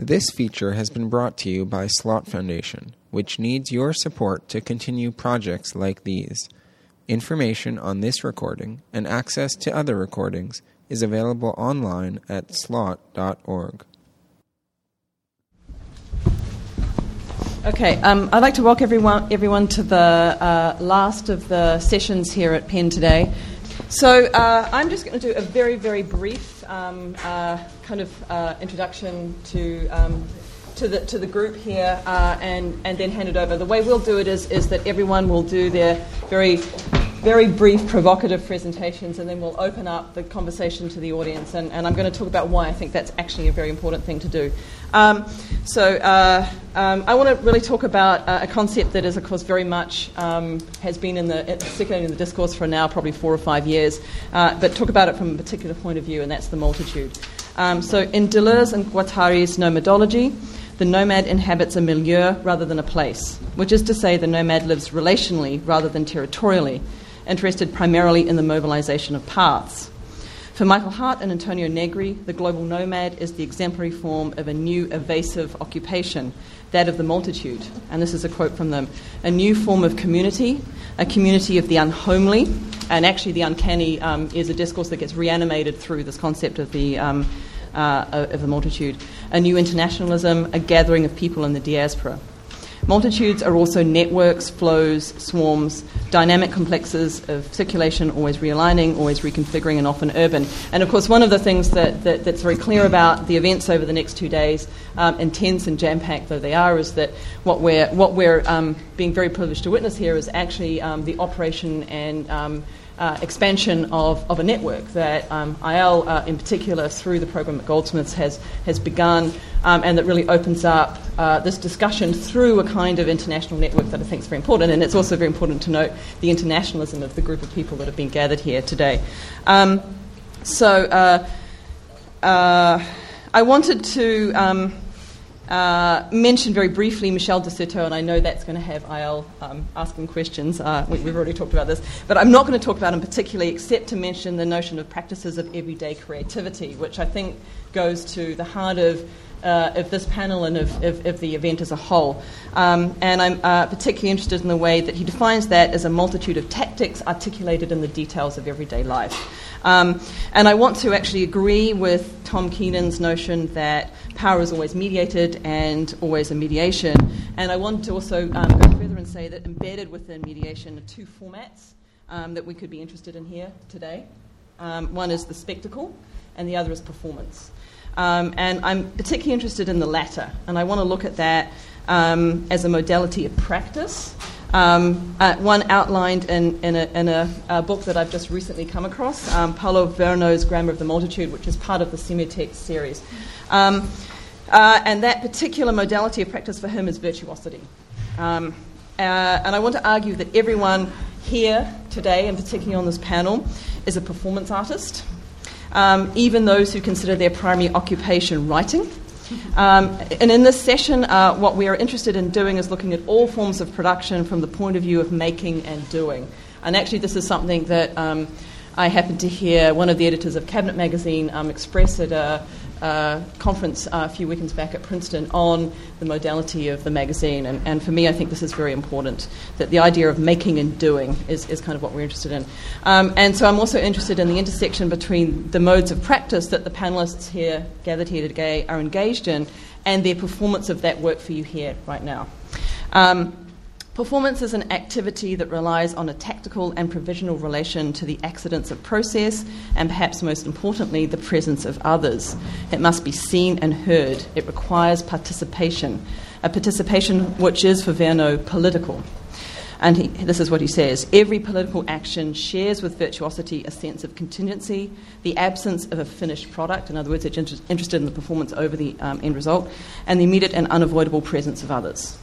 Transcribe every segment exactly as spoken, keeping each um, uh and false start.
This feature has been brought to you by Slot Foundation, which needs your support to continue projects like these. Information on this recording and access to other recordings is available online at slot dot org. Okay, um, I'd like to welcome everyone, everyone to the uh, last of the sessions here at Penn today. So uh, I'm just going to do a very, very brief um, uh, kind of uh, introduction to um, to the to the group here, uh, and and then hand it over. The way we'll do it is is that everyone will do their very very brief, provocative presentations, and then we'll open up the conversation to the audience. And, and I'm going to talk about why I think that's actually a very important thing to do. Um, so uh, um, I want to really talk about uh, a concept that is, of course, very much um, has been in the, particularly in the discourse for now, probably four or five years, uh, but talk about it from a particular point of view, and that's the multitude. Um, so in Deleuze and Guattari's nomadology, the nomad inhabits a milieu rather than a place, which is to say the nomad lives relationally rather than territorially, interested primarily in the mobilization of paths. For Michael Hart and Antonio Negri, the global nomad is the exemplary form of a new evasive occupation, that of the multitude. And this is a quote from them: a new form of community, a community of the unhomely, and actually the uncanny um, is a discourse that gets reanimated through this concept of the um, uh, of the multitude. A new internationalism, a gathering of people in the diaspora. Multitudes are also networks, flows, swarms, dynamic complexes of circulation, always realigning, always reconfiguring, and often urban. And of course, one of the things that, that, that's very clear about the events over the next two days, um, intense and jam-packed though they are, is that what we're, what we're um, being very privileged to witness here is actually um, the operation and um, Uh, expansion of, of a network that um, I L, uh, in particular, through the program at Goldsmiths, has has begun, um, and that really opens up uh, this discussion through a kind of international network that I think is very important. And it's also very important to note the internationalism of the group of people that have been gathered here today. Um, so uh, uh, I wanted to Um, Uh, mention very briefly Michel de Certeau, and I know that's going to have I L um, asking questions. Uh, we, we've already talked about this, but I'm not going to talk about him particularly, except to mention the notion of practices of everyday creativity, which I think goes to the heart of uh, of this panel and of, of, of the event as a whole. Um, and I'm uh, particularly interested in the way that he defines that as a multitude of tactics articulated in the details of everyday life. Um, and I want to actually agree with Tom Keenan's notion that power is always mediated and always a mediation. And I want to also um, go further and say that embedded within mediation are two formats um, that we could be interested in here today. Um, one is the spectacle, and the other is performance. Um, and I'm particularly interested in the latter, and I want to look at that um, as a modality of practice. Um, uh, one outlined in, in, a, in a, a book that I've just recently come across, um, Paulo Verno's Grammar of the Multitude, which is part of the Semiotext series. Um, uh, and that particular modality of practice for him is virtuosity. Um, uh, and I want to argue that everyone here today, and particularly on this panel, is a performance artist, um, even those who consider their primary occupation writing. Um, and in this session, uh, what we are interested in doing is looking at all forms of production from the point of view of making and doing. And actually, this is something that um, I happened to hear one of the editors of Cabinet magazine um, express at a, a conference uh, a few weekends back at Princeton on the modality of the magazine. And, and for me, I think this is very important, that the idea of making and doing is, is kind of what we're interested in. Um, and so I'm also interested in the intersection between the modes of practice that the panelists here, gathered here today, are engaged in, and their performance of that work for you here right now. Um, Performance is an activity that relies on a tactical and provisional relation to the accidents of process, and perhaps most importantly, the presence of others. It must be seen and heard. It requires participation, a participation which is, for Verno, political. And he, this is what he says: every political action shares with virtuosity a sense of contingency, the absence of a finished product, in other words, it's inter- interested in the performance over the um, end result, and the immediate and unavoidable presence of others.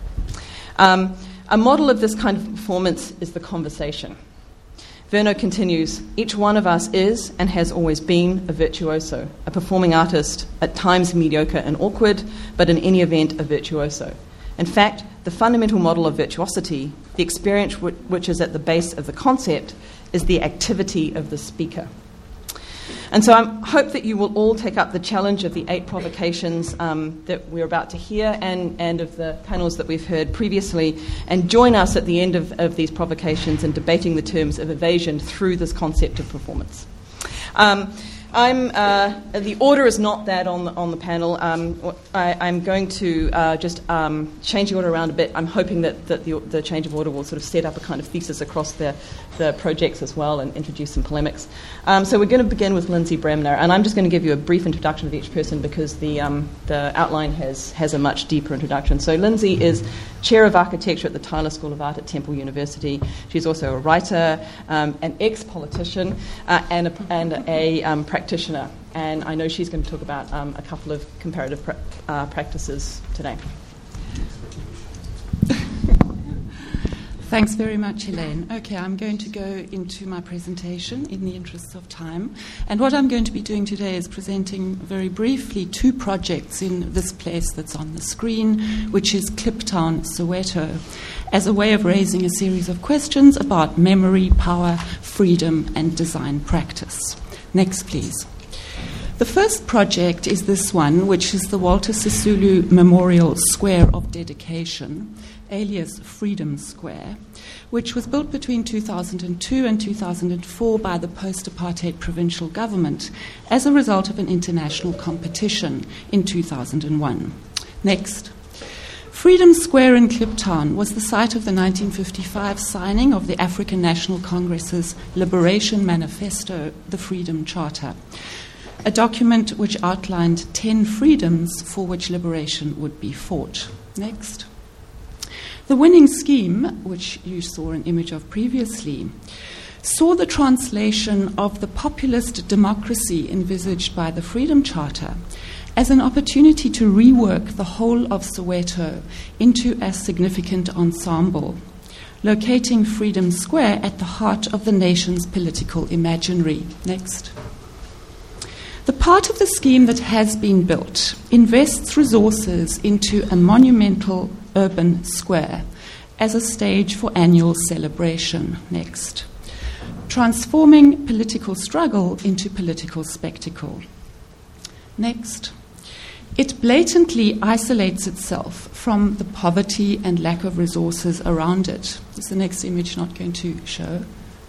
Um, a model of this kind of performance is the conversation. Verno continues, each one of us is and has always been a virtuoso, a performing artist, at times mediocre and awkward, but in any event a virtuoso. In fact, the fundamental model of virtuosity, the experience which is at the base of the concept, is the activity of the speaker. And so I hope that you will all take up the challenge of the eight provocations um, that we're about to hear and, and of the panels that we've heard previously, and join us at the end of, of these provocations in debating the terms of evasion through this concept of performance. Um, I'm, uh, the order is not that on the, on the panel. Um, I, I'm going to uh, just um, change the order around a bit. I'm hoping that, that the, the change of order will sort of set up a kind of thesis across the, the projects as well and introduce some polemics. Um, so we're going to begin with Lindsay Bremner, and I'm just going to give you a brief introduction of each person because the, um, the outline has, has a much deeper introduction. So Lindsay is Chair of Architecture at the Tyler School of Art at Temple University. She's also a writer, um, an ex-politician, uh, and a, and a um, practitioner. And I know she's going to talk about um, a couple of comparative pra- uh, practices today. Thanks very much, Elaine. Okay, I'm going to go into my presentation in the interests of time. And what I'm going to be doing today is presenting very briefly two projects in this place that's on the screen, which is Kliptown, Soweto, as a way of raising a series of questions about memory, power, freedom, and design practice. Next, please. The first project is this one, which is the Walter Sisulu Memorial Square of Dedication, alias Freedom Square, which was built between two thousand two and two thousand four by the post-apartheid provincial government as a result of an international competition in two thousand one. Next. Freedom Square in Kliptown was the site of the nineteen fifty-five signing of the African National Congress's Liberation Manifesto, the Freedom Charter, a document which outlined ten freedoms for which liberation would be fought. Next. The winning scheme, which you saw an image of previously, saw the translation of the populist democracy envisaged by the Freedom Charter as an opportunity to rework the whole of Soweto into a significant ensemble, locating Freedom Square at the heart of the nation's political imaginary. Next. The part of the scheme that has been built invests resources into a monumental urban square as a stage for annual celebration. Next. Transforming political struggle into political spectacle. Next. It blatantly isolates itself from the poverty and lack of resources around it. Is the next image not going to show?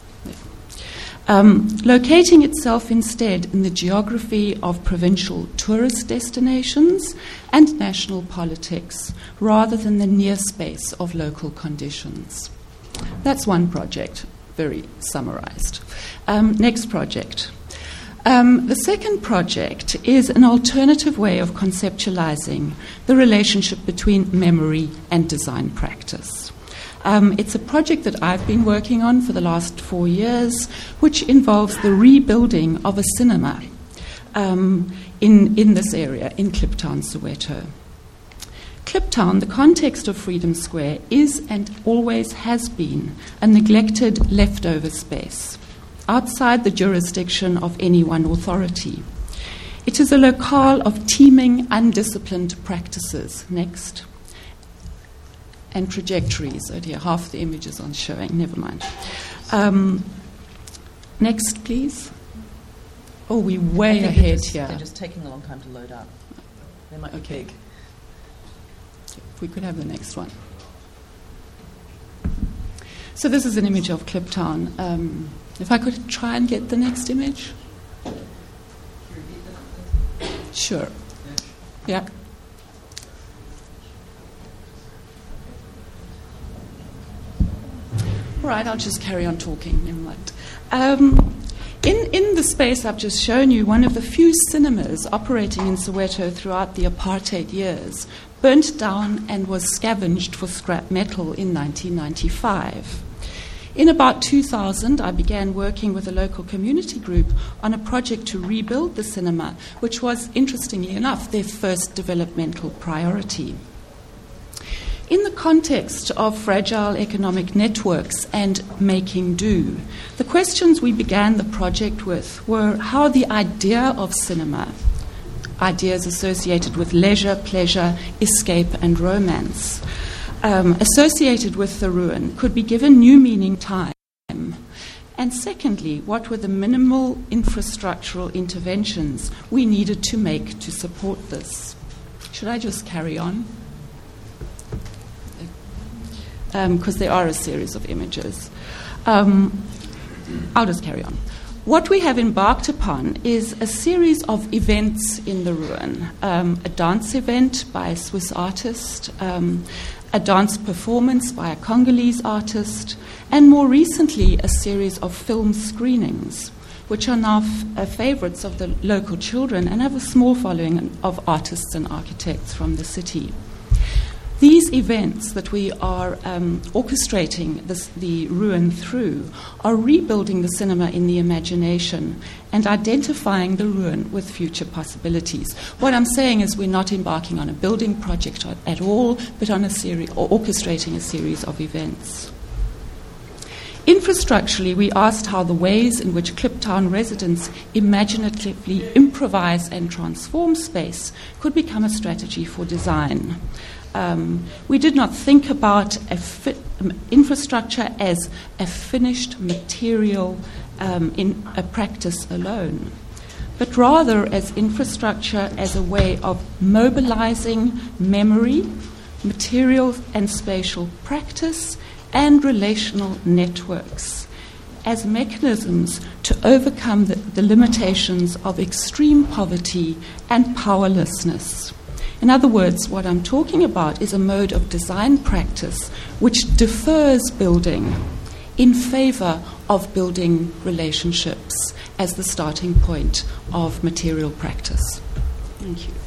Um, locating itself instead in the geography of provincial tourist destinations and national politics rather than the near space of local conditions. That's one project, very summarized. Um, next project. Um, the second project is an alternative way of conceptualizing the relationship between memory and design practice. Um, it's a project that I've been working on for the last four years, which involves the rebuilding of a cinema um, in, in this area, in Kliptown, Soweto. Kliptown, the context of Freedom Square, is and always has been a neglected leftover space, outside the jurisdiction of any one authority. It is a locale of teeming, undisciplined practices. Next. And trajectories. Oh dear, half the images aren't showing. Never mind. Um, next, please. Oh, we're way ahead just, here. They're just taking a long time to load up. They might be okay. big. If we could have the next one. So this is an image of Kliptown. Um, if I could try and get the next image. Sure. Yeah. All right, I'll just carry on talking. Never mind. Um, in, in the space I've just shown you, one of the few cinemas operating in Soweto throughout the apartheid years burnt down and was scavenged for scrap metal in nineteen ninety-five. In about two thousand, I began working with a local community group on a project to rebuild the cinema, which was, interestingly enough, their first developmental priority. In the context of fragile economic networks and making do, the questions we began the project with were how the idea of cinema, ideas associated with leisure, pleasure, escape, and romance, um, associated with the ruin, could be given new meaning time, And secondly, what were the minimal infrastructural interventions we needed to make to support this? Should I just carry on? Because um, there are a series of images. Um, I'll just carry on. What we have embarked upon is a series of events in the ruin. Um, a dance event by a Swiss artist, um, a dance performance by a Congolese artist, and more recently a series of film screenings, which are now f- uh, favorites of the local children and have a small following of artists and architects from the city. These events that we are um, orchestrating this, the ruin through are rebuilding the cinema in the imagination and identifying the ruin with future possibilities. What I'm saying is we're not embarking on a building project at all, but on a series, or orchestrating a series of events. Infrastructurally, we asked how the ways in which Kliptown residents imaginatively improvise and transform space could become a strategy for design. Um, we did not think about a fi- um, infrastructure as a finished material um, in a practice alone, but rather as infrastructure as a way of mobilizing memory, material and spatial practice, and relational networks as mechanisms to overcome the, the limitations of extreme poverty and powerlessness. In other words, what I'm talking about is a mode of design practice which defers building in favor of building relationships as the starting point of material practice. Thank you.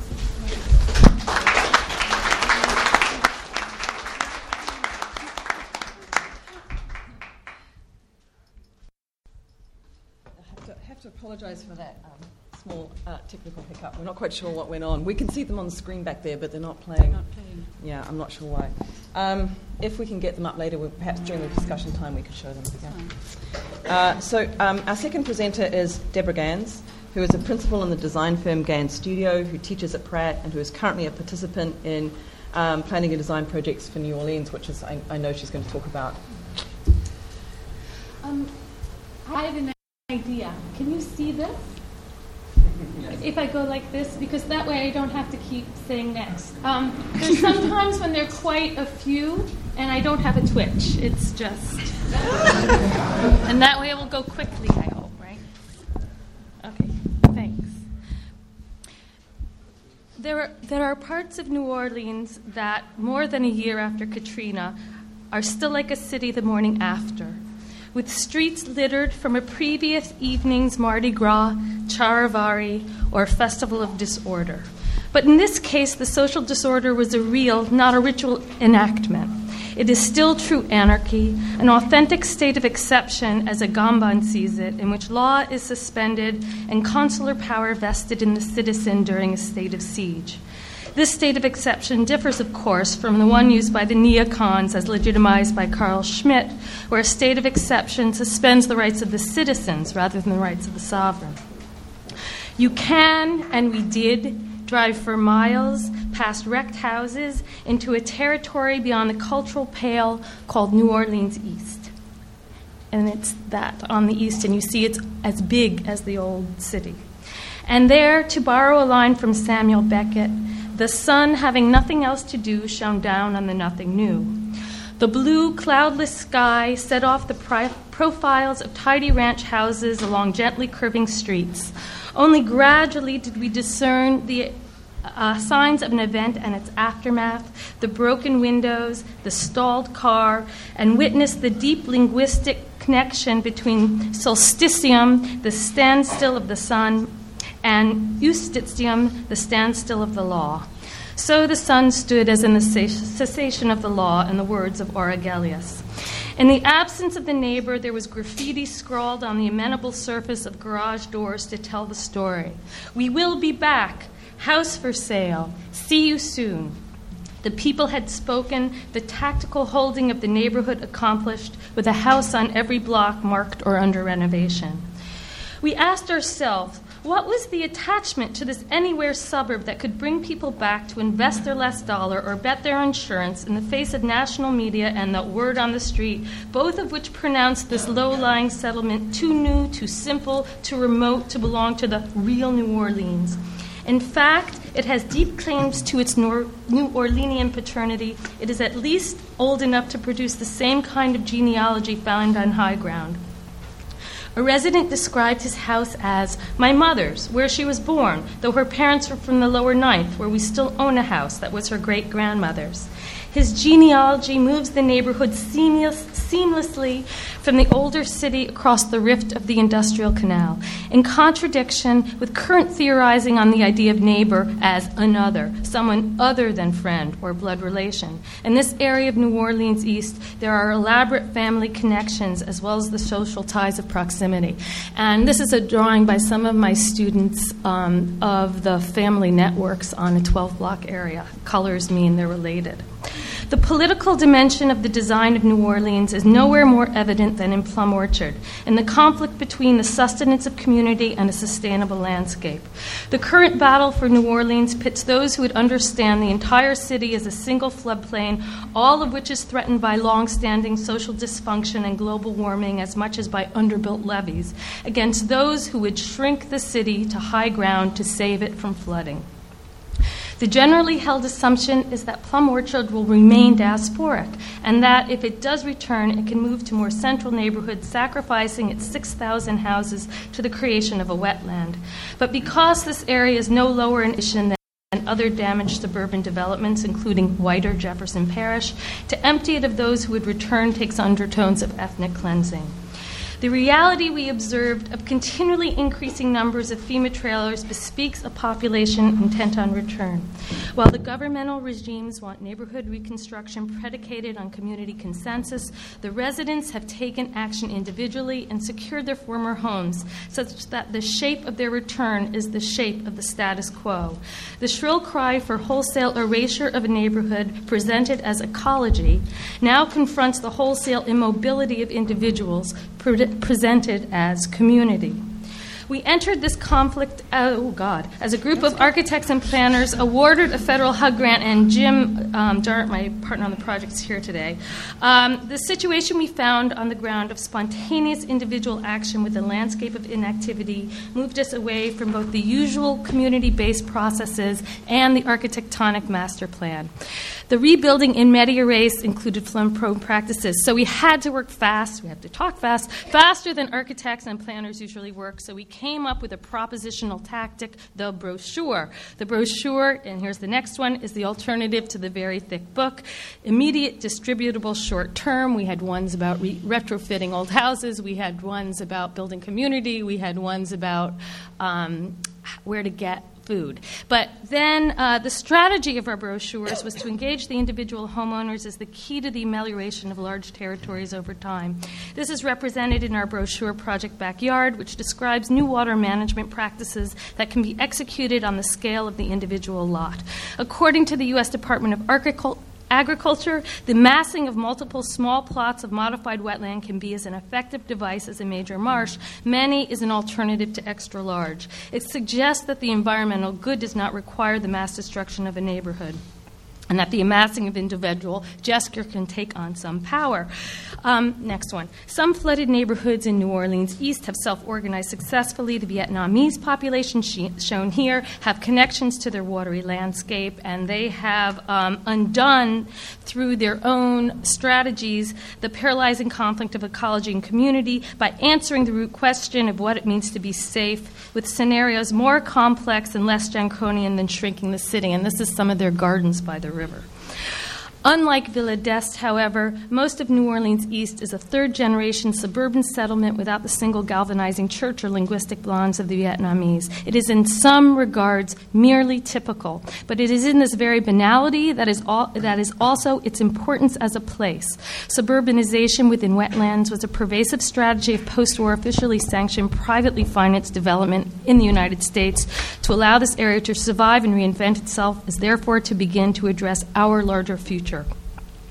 I have to apologise for that um, small uh, technical hiccup. We're not quite sure what went on. We can see them on the screen back there, but they're not playing. They're not playing. Yeah, I'm not sure why. Um, if we can get them up later, we'll, perhaps during the discussion time we could show them. Yeah. Uh, so um, our second presenter is Deborah Gans, who is a principal in the design firm Gans Studio, who teaches at Pratt and who is currently a participant in um, planning and design projects for New Orleans, which is I, I know she's going to talk about. Um, I have an idea. Can you see this? Yes. If I go like this, because that way I don't have to keep saying next. Um, there's sometimes when there are quite a few, and I don't have a twitch. It's just... and that way it will go quickly, I hope, right? Okay, thanks. There are, there are parts of New Orleans that, more than a year after Katrina, are still like a city the morning after, with streets littered from a previous evening's Mardi Gras, Charivari, or Festival of Disorder. But in this case, the social disorder was a real, not a ritual enactment. It is still true anarchy, an authentic state of exception, as Agamben sees it, in which law is suspended and consular power vested in the citizen during a state of siege. This state of exception differs, of course, from the one used by the neocons as legitimized by Carl Schmitt, where a state of exception suspends the rights of the citizens rather than the rights of the sovereign. You can, and we did, drive for miles past wrecked houses into a territory beyond the cultural pale called New Orleans East. And it's that on the east, and you see it's as big as the old city. And there, to borrow a line from Samuel Beckett, the sun, having nothing else to do, shone down on the nothing new. The blue, cloudless sky set off the pri- profiles of tidy ranch houses along gently curving streets. Only gradually did we discern the uh, signs of an event and its aftermath, the broken windows, the stalled car, and witness the deep linguistic connection between solstitium, the standstill of the sun, and justitium, the standstill of the law. So the sun stood as in the cessation of the law, in the words of Aurelius. In the absence of the neighbor, there was graffiti scrawled on the amenable surface of garage doors to tell the story. We will be back. House for sale. See you soon. The people had spoken, the tactical holding of the neighborhood accomplished, with a house on every block marked or under renovation. We asked ourselves, What was the attachment to this anywhere suburb that could bring people back to invest their last dollar or bet their insurance in the face of national media and the word on the street, both of which pronounced this low-lying settlement too new, too simple, too remote to belong to the real New Orleans? In fact, it has deep claims to its Nor- New Orleanian paternity. It is at least old enough to produce the same kind of genealogy found on high ground. A resident described his house as my mother's, where she was born, though her parents were from the lower ninth, where we still own a house that was her great-grandmother's. His genealogy moves the neighborhood seamless, seamlessly from the older city across the rift of the Industrial Canal, in contradiction with current theorizing on the idea of neighbor as another, someone other than friend or blood relation. In this area of New Orleans East, there are elaborate family connections as well as the social ties of proximity. And this is a drawing by some of my students um, of the family networks on a twelve-block area. Colors mean they're related. The political dimension of the design of New Orleans is nowhere more evident than in Plum Orchard, in the conflict between the sustenance of community and a sustainable landscape. The current battle for New Orleans pits those who would understand the entire city as a single floodplain, all of which is threatened by long-standing social dysfunction and global warming as much as by underbuilt levees, against those who would shrink the city to high ground to save it from flooding. The generally held assumption is that Plum Orchard will remain diasporic, and that if it does return, it can move to more central neighborhoods, sacrificing its six thousand houses to the creation of a wetland. But because this area is no lower in emission than other damaged suburban developments, including Whiter Jefferson Parish, to empty it of those who would return takes undertones of ethnic cleansing. The reality we observed of continually increasing numbers of FEMA trailers bespeaks a population intent on return. While the governmental regimes want neighborhood reconstruction predicated on community consensus, the residents have taken action individually and secured their former homes, such that the shape of their return is the shape of the status quo. The shrill cry for wholesale erasure of a neighborhood presented as ecology now confronts the wholesale immobility of individuals pre- presented as community. We entered this conflict, oh God, as a group of architects and planners awarded a federal H U D grant, and Jim um, Dart, my partner on the project, is here today. Um, the situation we found on the ground of spontaneous individual action with a landscape of inactivity moved us away from both the usual community-based processes and the architectonic master plan. The rebuilding in media res included flood-prone practices, so we had to work fast, we had to talk fast, faster than architects and planners usually work, so we came up with a propositional tactic, the brochure. The brochure, and here's the next one, is the alternative to the very thick book. Immediate, distributable, short term. We had ones about re- retrofitting old houses. We had ones about building community. We had ones about um, where to get food. But then uh, the strategy of our brochures was to engage the individual homeowners as the key to the amelioration of large territories over time. This is represented in our brochure Project Backyard, which describes new water management practices that can be executed on the scale of the individual lot. According to the U S Department of Agriculture, Agriculture, the massing of multiple small plots of modified wetland can be as an effective device as a major marsh. Many is an alternative to extra large. It suggests that the environmental good does not require the mass destruction of a neighborhood, and that the amassing of individual gesture can take on some power. Um, next one. Some flooded neighborhoods in New Orleans East have self-organized successfully. The Vietnamese population she- shown here have connections to their watery landscape, and they have um, undone through their own strategies the paralyzing conflict of ecology and community by answering the root question of what it means to be safe with scenarios more complex and less Janconian than shrinking the city. And this is some of their gardens by the river. Unlike Villa d'Est, however, most of New Orleans East is a third-generation suburban settlement without the single galvanizing church or linguistic bonds of the Vietnamese. It is in some regards merely typical, but it is in this very banality that is, all, that is also its importance as a place. Suburbanization within wetlands was a pervasive strategy of post-war officially sanctioned, privately financed development in the United States. To allow this area to survive and reinvent itself is therefore to begin to address our larger future.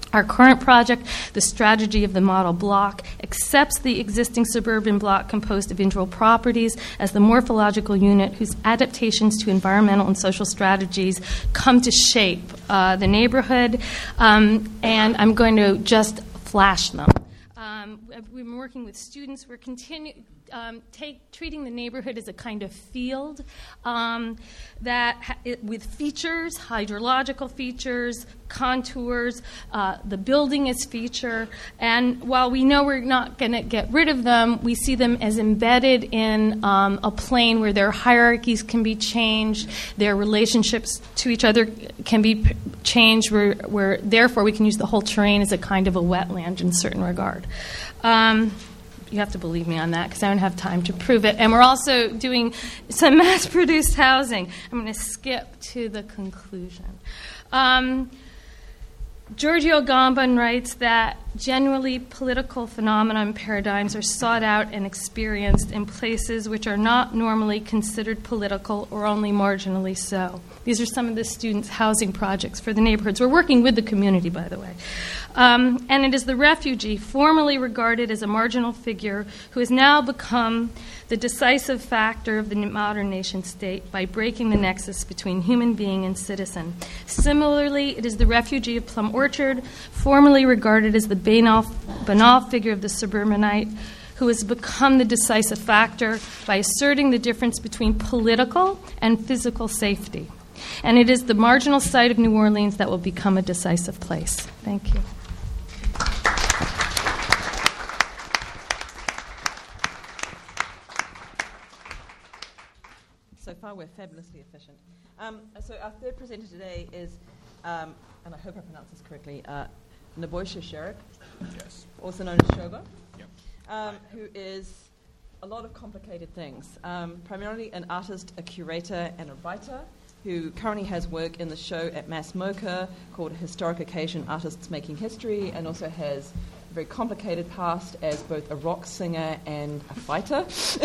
Our current project, the strategy of the model block, accepts the existing suburban block composed of individual properties as the morphological unit whose adaptations to environmental and social strategies come to shape uh, the neighborhood. Um, and I'm going to just flash them. Um, we've been working with students. We're continue, um, take, treating the neighborhood as a kind of field um, that ha- it, with features, hydrological features, contours. Uh, the building is feature. And while we know we're not going to get rid of them, we see them as embedded in um, a plane where their hierarchies can be changed, their relationships to each other can be p- changed, where, where therefore we can use the whole terrain as a kind of a wetland in a certain regard. Um, you have to believe me on that because I don't have time to prove it. And we're also doing some mass-produced housing. I'm going to skip to the conclusion. Um, Giorgio Agamben writes that generally political phenomena and paradigms are sought out and experienced in places which are not normally considered political or only marginally so. These are some of the students' housing projects for the neighborhoods. We're working with the community, by the way. Um, and it is the refugee, formerly regarded as a marginal figure, who has now become the decisive factor of the modern nation state by breaking the nexus between human being and citizen. Similarly, it is the refugee of Plum Orchard, formerly regarded as the banal, banal figure of the suburbanite, who has become the decisive factor by asserting the difference between political and physical safety. And it is the marginal site of New Orleans that will become a decisive place. Thank you. So far, we're fabulously efficient. Um, so our third presenter today is, um, and I hope I pronounce this correctly, uh, Nebojša Šerik, yes, also known as Shoba, yep. um, who is a lot of complicated things. Um, primarily an artist, a curator, and a writer, who currently has work in the show at Mass MoCA called Historic Occasion Artists Making History, and also has a very complicated past as both a rock singer and a fighter.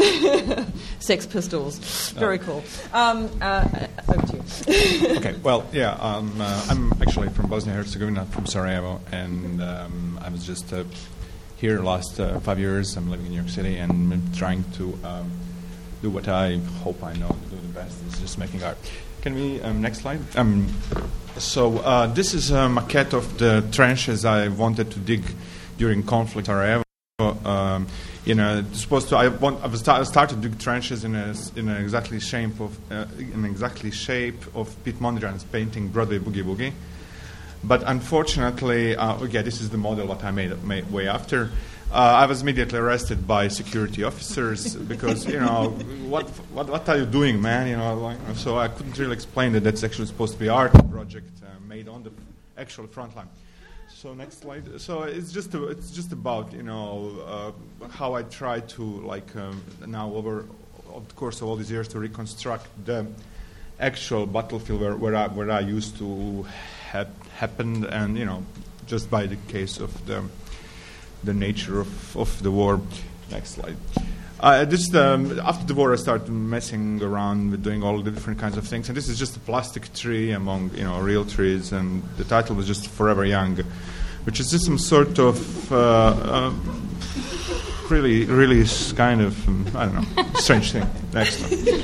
Sex Pistols. Very oh. cool. Um, uh, over to you. Okay, well, yeah, um, uh, I'm actually from Bosnia-Herzegovina, from Sarajevo, and um, I was just uh, here the last uh, five years. I'm living in New York City, and I'm trying to um, do what I hope I know to do the best, is just making art. Can we, um, next slide? Um, so uh, this is a maquette of the trenches I wanted to dig during conflict in Sarajevo. Um, you know, supposed to. I want. I was start, started to dig trenches in a in an exactly shape of uh, in exactly shape of Pete Mondrian's painting Broadway Boogie Woogie. But unfortunately, uh, yeah, this is the model that I made, made way after. Uh, I was immediately arrested by security officers because, you know, what, what what are you doing, man? You know, like, so I couldn't really explain that that's actually supposed to be art project uh, made on the actual front line. So next slide. So it's just a, it's just about, you know, uh, how I try to, like, um, now over, over the course of all these years to reconstruct the actual battlefield where where I, where I used to have happened, and, you know, just by the case of the the nature of, of the war. Next slide. Uh, this um, after the war, I started messing around with doing all the different kinds of things, and this is just a plastic tree among, you know, real trees, and the title was just Forever Young, which is just some sort of uh, uh, really, really kind of um, I don't know, strange thing. Next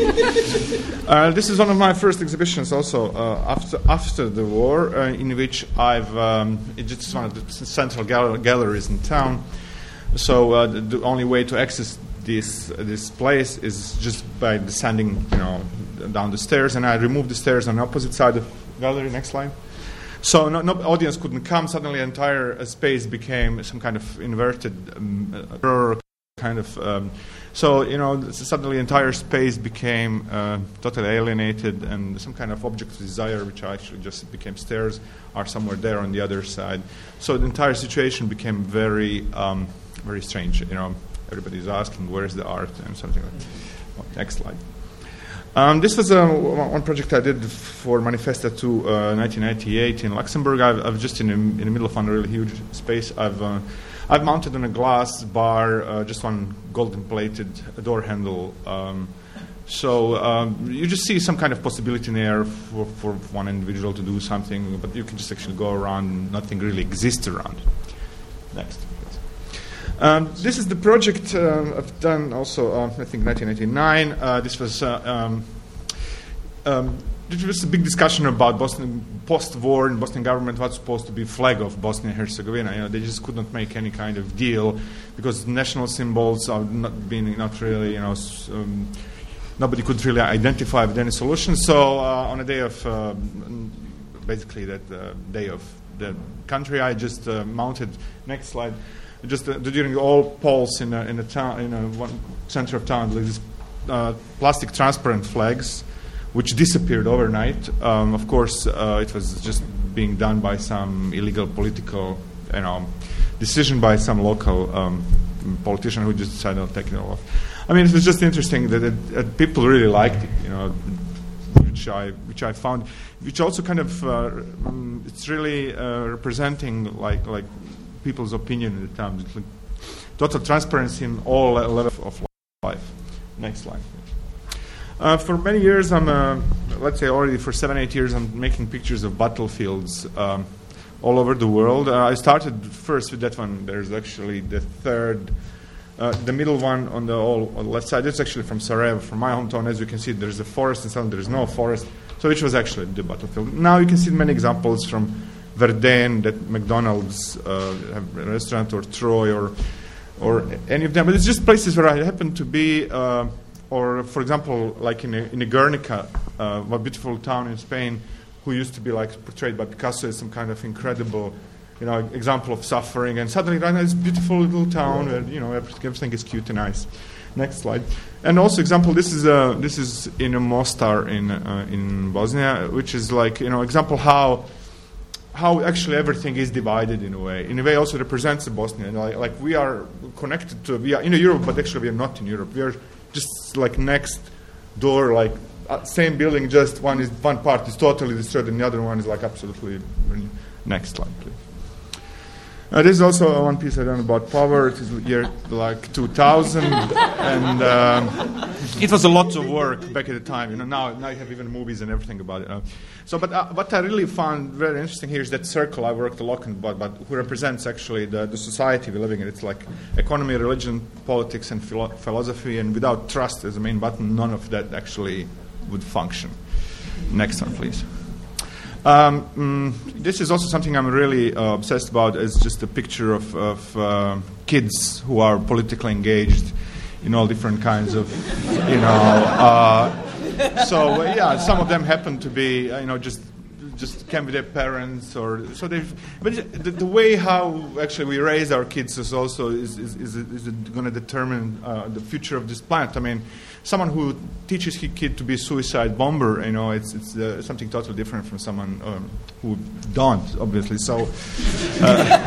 one. Uh, this is one of my first exhibitions, also uh, after after the war, uh, in which I've um, it's just one of the central gal- galleries in town. So uh, the, the only way to access this uh, this place is just by descending, you know, down the stairs, and I removed the stairs on the opposite side of the gallery. Next slide. So no, no audience couldn't come. Suddenly, the entire uh, space became some kind of inverted um, uh, kind of. Um, so you know, suddenly, the entire space became uh, totally alienated, and some kind of object of desire, which actually just became stairs, are somewhere there on the other side. So the entire situation became very, um, very strange. You know, everybody's asking, "Where is the art?" and something like that. Well, next slide. Um, this was uh, one project I did for Manifesta two, uh, nineteen ninety-eight in Luxembourg. I've, I've just in the, in the middle of a really huge space. I've uh, I've mounted on a glass bar uh, just one golden-plated door handle, um, So um, you just see some kind of possibility in there for, for one individual to do something, but you can just actually go around and nothing really exists around. Next. Um, this is the project uh, I've done also, uh, I think, nineteen ninety-nine. Uh, this was uh, um, um, there was a big discussion about Bosnian post-war in Bosnian government what's supposed to be flag of Bosnia and Herzegovina. You know, they just could not make any kind of deal because national symbols are not being not really, you know, um, nobody could really identify with any solution. So uh, on a day of uh, basically that uh, day of the country, I just uh, mounted. Next slide. Just uh, during all polls in a, in a town, in a one center of town, like these uh, plastic transparent flags, which disappeared overnight. Um, of course, uh, it was just being done by some illegal political, you know, decision by some local um, politician who just decided to take it all off. I mean, it was just interesting that it, uh, people really liked it, you know, which I which I found, which also kind of uh, um, it's really uh, representing like like people's opinion in the town. It's like total transparency in all levels of life. Next slide. Uh, for many years, I'm, uh, let's say already for seven, eight years, I'm making pictures of battlefields um, all over the world. Uh, I started first with that one. There's actually the third, uh, the middle one on the, all, on the left side. It's actually from Sarajevo, from my hometown. As you can see, there's a forest, and suddenly there's no forest. So which was actually the battlefield. Now you can see many examples from Verden, that McDonald's uh, have a restaurant, or Troy, or or any of them. But it's just places where I happen to be. Uh, Or, for example, like in a, in a Guernica, uh, a beautiful town in Spain, who used to be like portrayed by Picasso as some kind of incredible, you know, example of suffering. And suddenly, right now, it's a beautiful little town where, you know, everything is cute and nice. Next slide. And also, example, this is uh, this is in a Mostar in uh, in Bosnia, which is like, you know, example how how actually everything is divided in a way. In a way, also represents Bosnia. Like, like we are connected to, we are in Europe, but actually we are not in Europe. We are just like next door, like uh, same building, just one is one part is totally destroyed and the other one is like absolutely. Next slide, please. Uh, this is also one piece I done about power. It is year like two thousand, and um, it was a lot of work back at the time. You know, now now you have even movies and everything about it. Uh, so, but uh, what I really found very interesting here is that circle I worked a lot about, but who represents actually the, the society we're living in. It's like economy, religion, politics, and philo- philosophy. And without trust as the main button, none of that actually would function. Next one, please. Um, mm, this is also something I'm really uh, obsessed about. It's just a picture of, of uh, kids who are politically engaged in all different kinds of, you know. Uh, so uh, yeah, some of them happen to be, uh, you know, just just came with their parents, or so they. But the, the way how actually we raise our kids is also is is, is, is going to determine uh, the future of this planet. I mean, someone who teaches his kid to be a suicide bomber, you know, it's it's uh, something totally different from someone um, who don't, obviously. So, uh,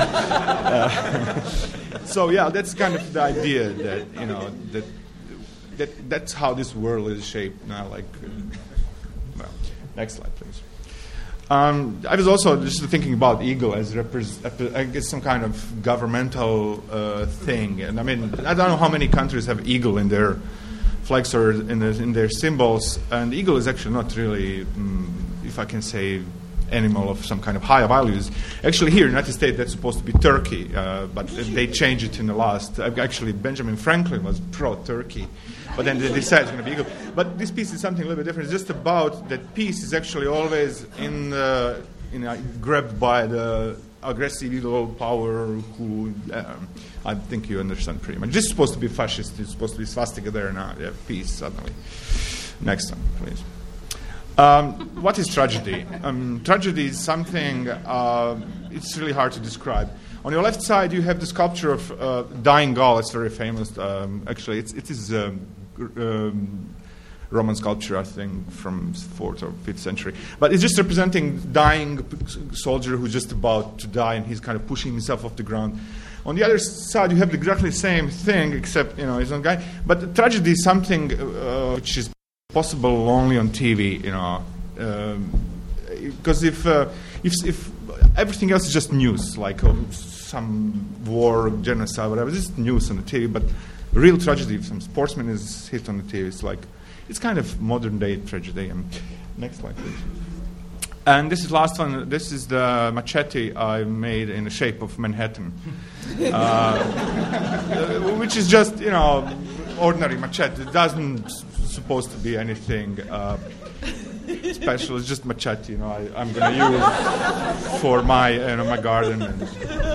uh, so yeah, that's kind of the idea that you know that that that's how this world is shaped now. Like, uh, well, next slide, please. Um, I was also just thinking about eagle as repres- I guess some kind of governmental uh, thing, and I mean I don't know how many countries have eagle in their flags or in, the, in their symbols, and eagle is actually not really, um, if I can say, animal of some kind of high values. Actually, here in the United States, that's supposed to be turkey, uh, but they changed it in the last. Uh, actually, Benjamin Franklin was pro-turkey, but then they decided it's going to be eagle. But this piece is something a little bit different. It's just about that peace is actually always in, uh, in uh, grabbed by the aggressive evil power who, um, I think you understand pretty much. This is supposed to be fascist. It's supposed to be swastika there now. They have peace suddenly. Next one, please. Um, what is tragedy? Um, tragedy is something, uh, it's really hard to describe. On your left side, you have the sculpture of uh, Dying Gaul. It's very famous. Um, actually, it's, it is um, um, Roman sculpture, I think, from fourth or fifth century. But it's just representing dying soldier who's just about to die, and he's kind of pushing himself off the ground. On the other side, you have exactly the same thing, except, you know, he's a guy. But the tragedy is something uh, which is possible only on T V, you know, because um, if, uh, if if everything else is just news, like uh, some war, genocide, whatever, it's just news on the T V. But real tragedy, if some sportsman is hit on the T V, it's like it's kind of modern day tragedy. Um, next slide, please. And this is last one. This is the machete I made in the shape of Manhattan, uh, which is just, you know, ordinary machete. It doesn't s- supposed to be anything uh, special. It's just machete, you know. I, I'm going to use for my, you know, my garden. And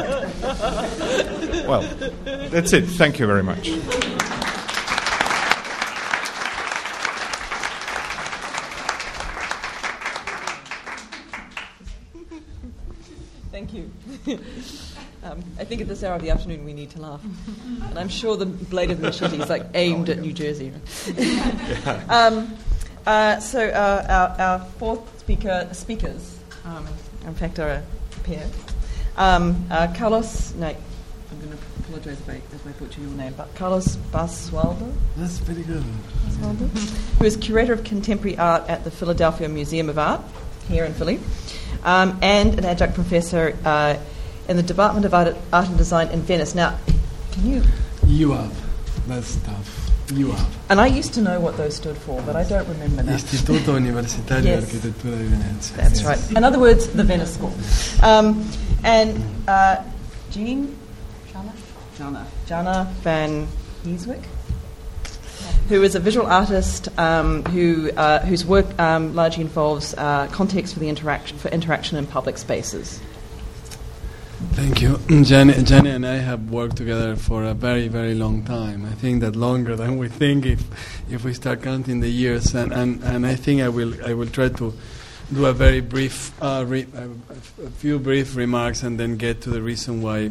well, that's it. Thank you very much. Thank you. um, I think at this hour of the afternoon we need to laugh. And I'm sure the blade of the machete is like aimed at New Jersey. um, uh, so uh, our, our fourth speaker, speakers, um, in fact, are a pair. Um, uh, Carlos, no, I'm going to apologize if I, if I butcher your name, but Carlos Basualdo. That's pretty good. Basualdo, who is curator of contemporary art at the Philadelphia Museum of Art here in Philly. Um, and an adjunct professor uh, in the Department of Art, Art and Design in Venice. Now, can you... U A V. That's tough. U A V. And I used to know what those stood for, but I don't remember now. Istituto Universitario Yes. di Architettura di Venezia. That's right. In other words, the Venice School. Um, and uh, Jean... Jana? Jana. Jana van Heeswick, who is a visual artist um, who uh, whose work um, largely involves uh, context for the interaction for interaction in public spaces. Thank you. Jenny, Jenny and I have worked together for a very, very long time. I think that longer than we think if if we start counting the years. And, and, and I think I will I will try to do a very brief, uh, re- a, a few brief remarks and then get to the reason why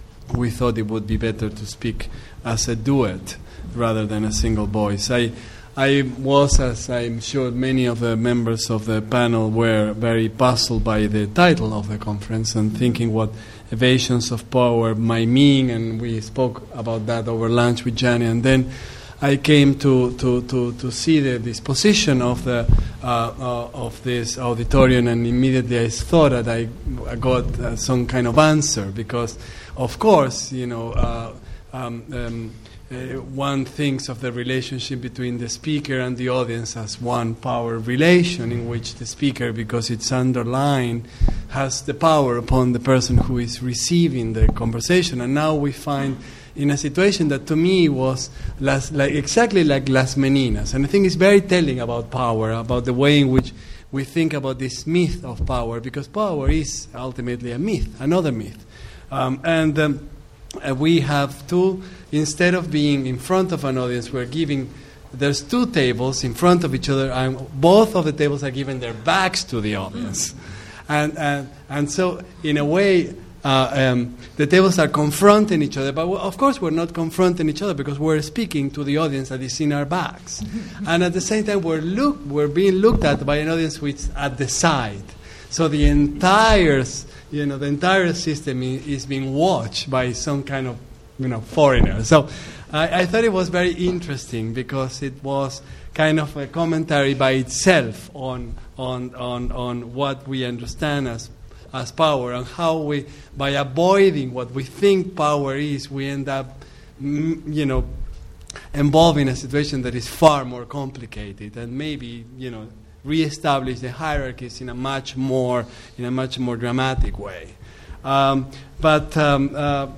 we thought it would be better to speak as a duet rather than a single voice. I, I was, as I'm sure many of the members of the panel were, very puzzled by the title of the conference and thinking what evasions of power might mean, and we spoke about that over lunch with Jenny. And then I came to, to, to, to see the disposition of the uh, uh, of this auditorium, and immediately I thought that I, I got uh, some kind of answer, because, of course, you know, uh, um, um, Uh, one thinks of the relationship between the speaker and the audience as one power relation, in which the speaker, because it's underlined, has the power upon the person who is receiving the conversation. And now we find in a situation that to me was las, like, exactly like Las Meninas. And I think it's very telling about power, about the way in which we think about this myth of power, because power is ultimately a myth, another myth. Um, and um, uh, we have to... Instead of being in front of an audience, we're giving, there's two tables in front of each other, and both of the tables are giving their backs to the audience. And and, and so, in a way, uh, um, the tables are confronting each other. But, of course, we're not confronting each other because we're speaking to the audience that is in our backs. And at the same time, we're, look, we're being looked at by an audience which is at the side. So the entire, you know, the entire system is being watched by some kind of, you know, foreigner. So I, I thought it was very interesting because it was kind of a commentary by itself on on on, on what we understand as as power, and how we, by avoiding what we think power is, we end up, mm, you know, involving a situation that is far more complicated, and maybe, you know, reestablish the hierarchies in a much more in a much more dramatic way. Um, but um, uh,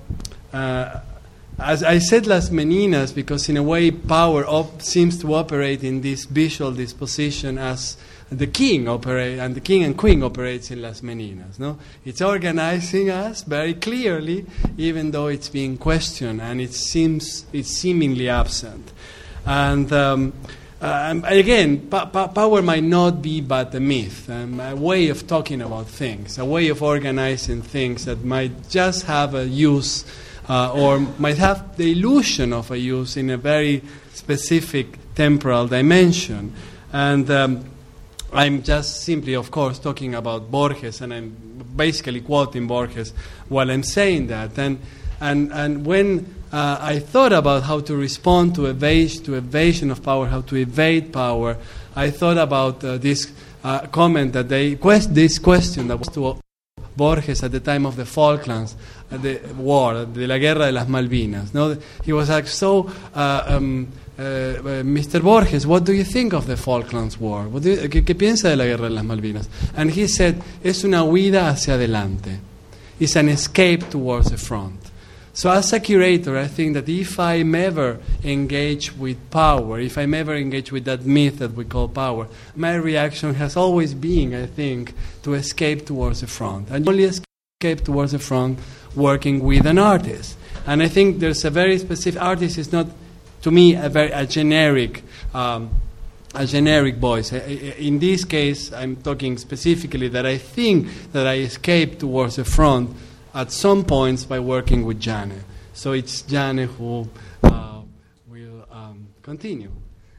uh, As I said, Las Meninas, because in a way power op- seems to operate in this visual disposition as the king operate, and the king and queen operates in Las Meninas. No, it's organizing us very clearly, even though it's being questioned and it seems it's seemingly absent. And um, uh, again, pa- pa- power might not be but a myth, um, a way of talking about things, a way of organizing things that might just have a use. Uh, or might have the illusion of a use in a very specific temporal dimension. And um, I'm just simply, of course, talking about Borges, and I'm basically quoting Borges while I'm saying that. And and and when uh, I thought about how to respond to evasion, to evasion of power, how to evade power, I thought about uh, this uh, comment that they quest this question that was to Borges at the time of the Falklands uh, the war, de la Guerra de las Malvinas. No, he was like so uh, um, uh, Mister Borges, what do you think of the Falklands War? What do you, ¿qué, ¿Qué piensa de la guerra de las Malvinas? And he said, es una huida hacia adelante. It's an escape towards the front. So as a curator, I think that if I'm ever engaged with power, if I'm ever engaged with that myth that we call power, my reaction has always been, I think, to escape towards the front. And only escape towards the front working with an artist. And I think there's a very specific, artist is not, to me, a very a generic um, a generic voice. In this case, I'm talking specifically that I think that I escape towards the front at some points by working with Jane. So it's Jane who uh, will um, continue.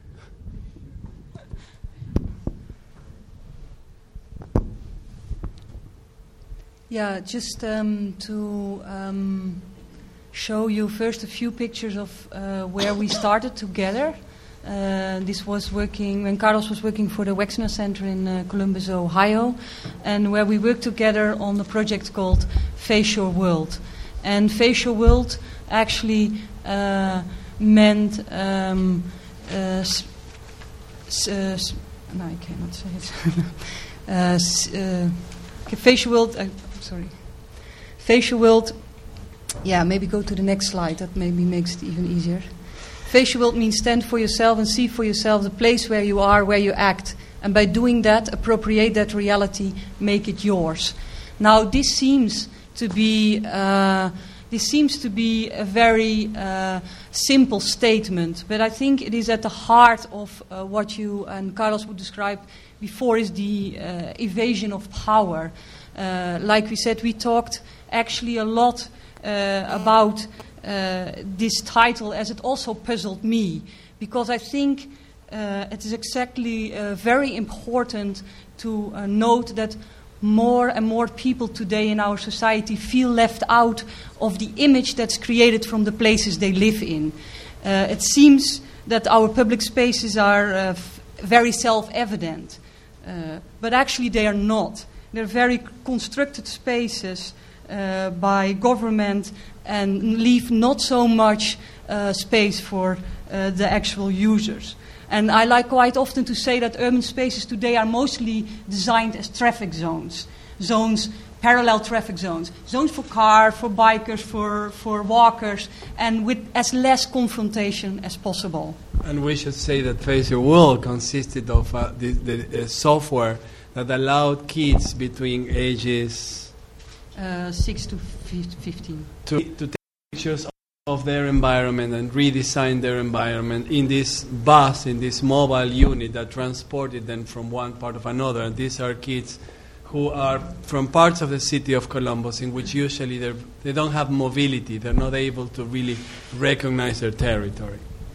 Yeah, just um, to um, show you first a few pictures of uh, where we started together. Uh, this was working when Carlos was working for the Wexner Center in uh, Columbus, Ohio, and where we worked together on a project called Face Your World. And Face Your World actually uh, meant um, uh, s- s- uh, s- no, I cannot say it. uh, s- uh, okay, Face Your World. Uh, sorry, Face Your World. Yeah, maybe go to the next slide. That maybe makes it even easier. Face Your World means stand for yourself and see for yourself the place where you are, where you act. And by doing that, appropriate that reality, make it yours. Now, this seems to be uh, this seems to be a very uh, simple statement, but I think it is at the heart of uh, what you and Carlos would describe before is the uh, evasion of power. Uh, like we said, we talked actually a lot uh, about Uh, this title, as it also puzzled me, because I think uh, it is exactly uh, very important to uh, note that more and more people today in our society feel left out of the image that's created from the places they live in. Uh, it seems that our public spaces are uh, f- very self-evident, uh, but actually they are not. They're very constructed spaces uh, by government and leave not so much uh, space for uh, the actual users. And I like quite often to say that urban spaces today are mostly designed as traffic zones, zones, parallel traffic zones, zones for cars, for bikers, for, for walkers, and with as less confrontation as possible. And we should say that Face Your World consisted of uh, the, the uh, software that allowed kids between ages Uh, six to fifteen. To, to take pictures of their environment and redesign their environment in this bus, in this mobile unit that transported them from one part of another. And these are kids who are from parts of the city of Columbus in which usually they don't have mobility. They're not able to really recognize their territory.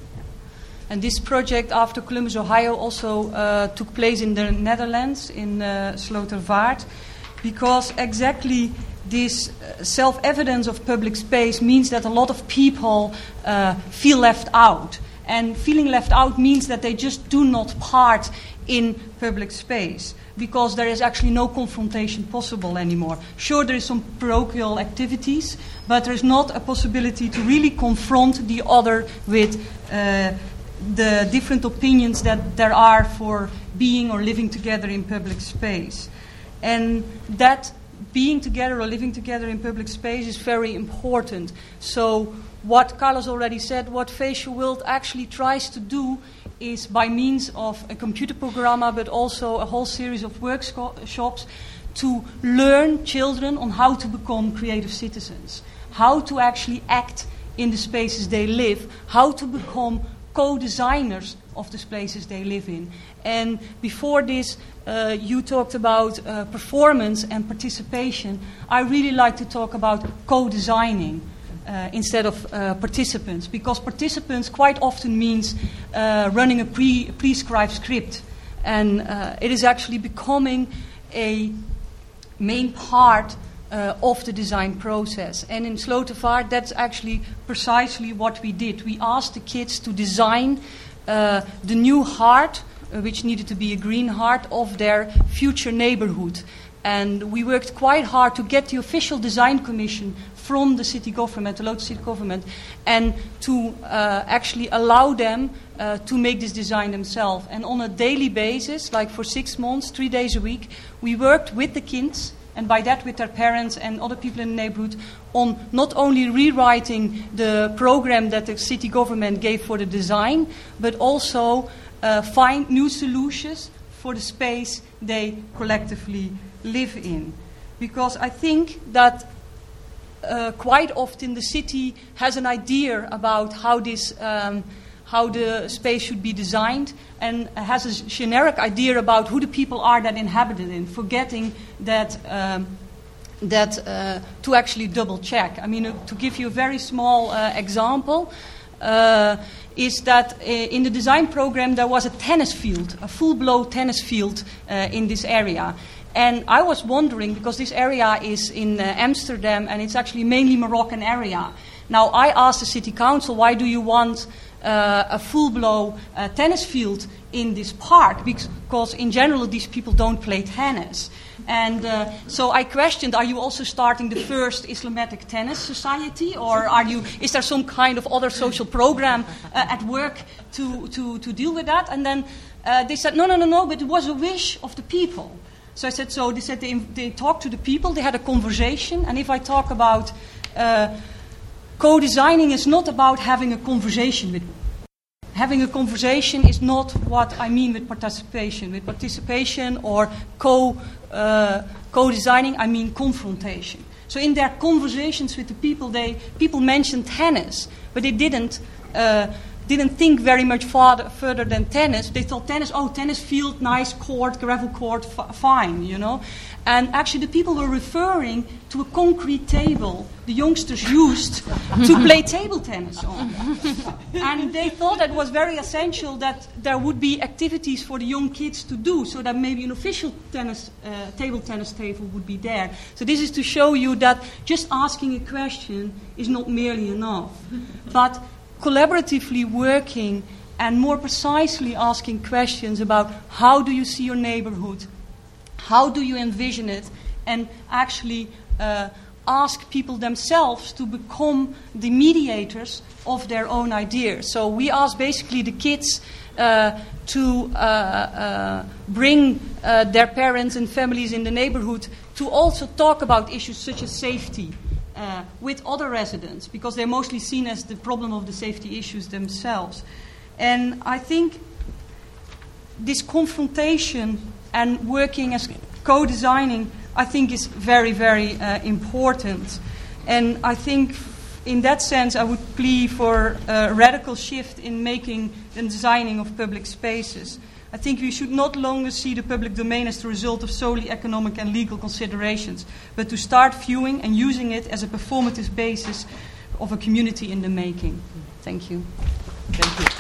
And this project after Columbus, Ohio also uh, took place in the Netherlands, in uh, Slotervaart, because exactly this uh, self-evidence of public space means that a lot of people uh, feel left out. And feeling left out means that they just do not part in public space, because there is actually no confrontation possible anymore. Sure, there is some parochial activities, but there is not a possibility to really confront the other with uh, the different opinions that there are for being or living together in public space. And that being together or living together in public space is very important. So what Carlos already said, what Face Your World actually tries to do is, by means of a computer programma, but also a whole series of workshops, to learn children on how to become creative citizens, how to actually act in the spaces they live, how to become co-designers of the spaces they live in. And before this, uh, you talked about uh, performance and participation. I really like to talk about co-designing uh, instead of uh, participants, because participants quite often means uh, running a pre- prescribed script. And uh, it is actually becoming a main part uh, of the design process. And in Slotervaart, that's actually precisely what we did. We asked the kids to design uh, the new heart, uh, which needed to be a green heart, of their future neighborhood. And we worked quite hard to get the official design commission from the city government, the local city government, and to uh, actually allow them uh, to make this design themselves. And on a daily basis, like for six months, three days a week, we worked with the kids, and by that with their parents and other people in the neighborhood, on not only rewriting the program that the city government gave for the design, but also uh, find new solutions for the space they collectively live in. Because I think that uh, quite often the city has an idea about how this um, how the space should be designed, and has a generic idea about who the people are that inhabit it, in, forgetting that um, that uh, to actually double check. I mean, uh, to give you a very small uh, example, uh, is that uh, in the design program there was a tennis field, a full-blown tennis field uh, in this area. And I was wondering, because this area is in uh, Amsterdam and it's actually mainly Moroccan area. Now I asked the city council, why do you want uh, a full-blown uh, tennis field in this park? Because in general these people don't play tennis. And uh, so I questioned, are you also starting the first Islamic tennis society? Or are you, is there some kind of other social program uh, at work to, to, to deal with that? And then uh, they said, no, no, no, no, but it was a wish of the people. So I said, so they said they, they talked to the people, they had a conversation, and if I talk about uh, co-designing is not about having a conversation with having a conversation is not what I mean with participation. With participation or co uh, co-designing, I mean confrontation. So in their conversations with the people, they people mentioned tennis, but they didn't uh, didn't think very much farther, further than tennis. They thought tennis, oh, tennis field, nice court, gravel court, f- fine, you know. And actually the people were referring to a concrete table the youngsters used to play table tennis on. And they thought it was very essential that there would be activities for the young kids to do, so that maybe an official tennis, uh, table tennis table would be there. So this is to show you that just asking a question is not merely enough. But collaboratively working and more precisely asking questions about how do you see your neighborhood, how do you envision it, and actually uh, ask people themselves to become the mediators of their own ideas. So we ask basically the kids uh, to uh, uh, bring uh, their parents and families in the neighborhood to also talk about issues such as safety Uh, with other residents, because they're mostly seen as the problem of the safety issues themselves. And I think this confrontation and working as co-designing, I think is very, very uh, important. And I think in that sense I would plea for a radical shift in making and designing of public spaces. I think we should not longer see the public domain as the result of solely economic and legal considerations, but to start viewing and using it as a performative basis of a community in the making. Thank you. Thank you.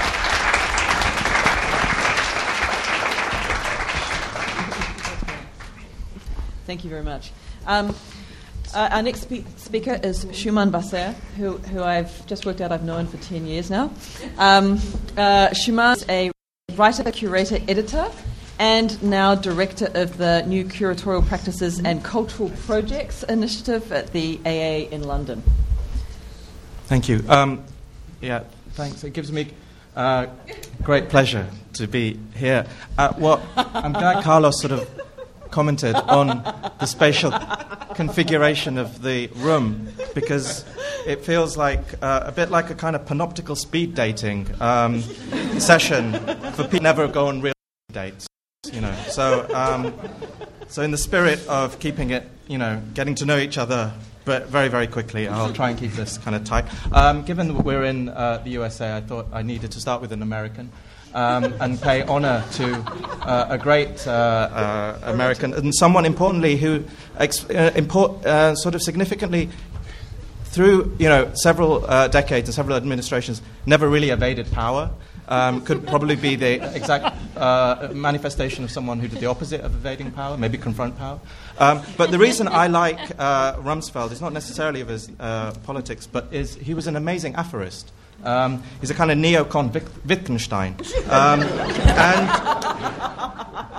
Thank you very much. Um, uh, our next spe- speaker is Shuman Basser, who, who I've just worked out I've known for ten years now. Um, uh, Shuman is a writer, curator, editor, and now director of the new Curatorial Practices and Cultural Projects Initiative at the A A in London. Thank you. Um, yeah, thanks. It gives me uh, great pleasure to be here. Uh, well, I'm glad Carlos sort of commented on the spatial configuration of the room, because it feels like uh, a bit like a kind of panoptical speed dating um, session for people who never go on real dates, you know. So, um, so in the spirit of keeping it, you know, getting to know each other, but very, very quickly, I'll try and keep this kind of tight. Um, given that we're in uh, the U S A, I thought I needed to start with an American. Um, and pay honour to uh, a great uh, uh, American and someone importantly who ex- uh, import, uh, sort of significantly through you know several uh, decades and several administrations never really evaded power. Um, could probably be the exact uh, manifestation of someone who did the opposite of evading power, maybe confront power. Um, but the reason I like uh, Rumsfeld is not necessarily of his uh, politics, but is he was an amazing aphorist. Um, he's a kind of neocon Wittgenstein. Um, and,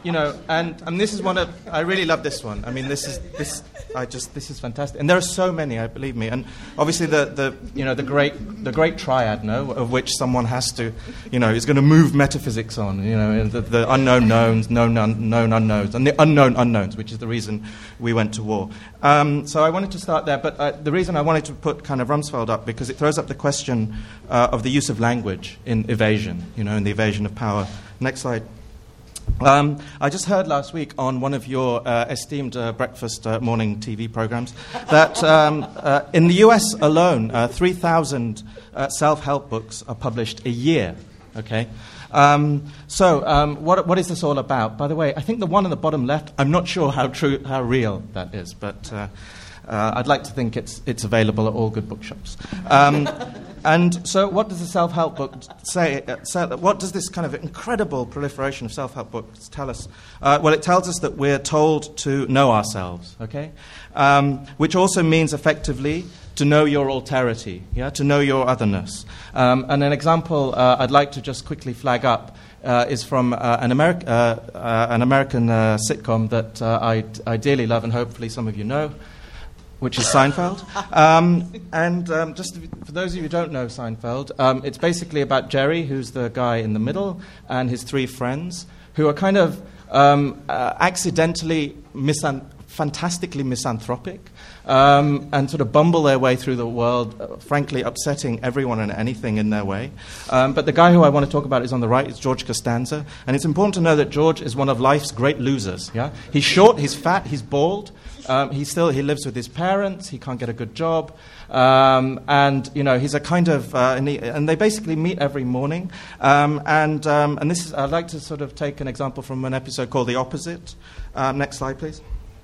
you know, and, and this is one of, I really love this one. I mean, this is, this, I just, this is fantastic. And there are so many, I believe me. And obviously the, the you know, the great, the great triad, no, of which someone has to, you know, is going to move metaphysics on, you know, the, the unknown knowns, known, un, known unknowns, and the unknown unknowns, which is the reason we went to war. Um, so I wanted to start there, but uh, the reason I wanted to put kind of Rumsfeld up, because it throws up the question uh, of the use of language in evasion, you know, in the evasion of power. Next slide. Um, I just heard last week on one of your uh, esteemed uh, breakfast uh, morning T V programs that um, uh, in the U S alone, uh, three thousand uh, self-help books are published a year. Okay, um, so um, what what is this all about? By the way, I think the one on the bottom left, I'm not sure how true, how real that is, but uh, uh, I'd like to think it's it's available at all good bookshops. Um, And so what does the self-help book say? Uh, say what does this kind of incredible proliferation of self-help books tell us? Uh, well, it tells us that we're told to know ourselves, okay? Um, which also means, effectively, to know your alterity, yeah? To know your otherness. Um, and an example uh, I'd like to just quickly flag up uh, is from uh, an, Ameri- uh, uh, an American uh, sitcom that uh, I, I dearly love and hopefully some of you know, which is Seinfeld. Um, and um, just for those of you who don't know Seinfeld, um, it's basically about Jerry, who's the guy in the middle, and his three friends, who are kind of um, uh, accidentally, misan- fantastically misanthropic, um, and sort of bumble their way through the world, uh, frankly upsetting everyone and anything in their way. Um, but the guy who I want to talk about is on the right, it's George Costanza. And it's important to know that George is one of life's great losers. Yeah, he's short, he's fat, he's bald. Um, he still he lives with his parents. He can't get a good job, um, and you know he's a kind of uh, and, he, and they basically meet every morning. Um, and um, and this is I'd like to sort of take an example from an episode called The Opposite. Um, next slide, please.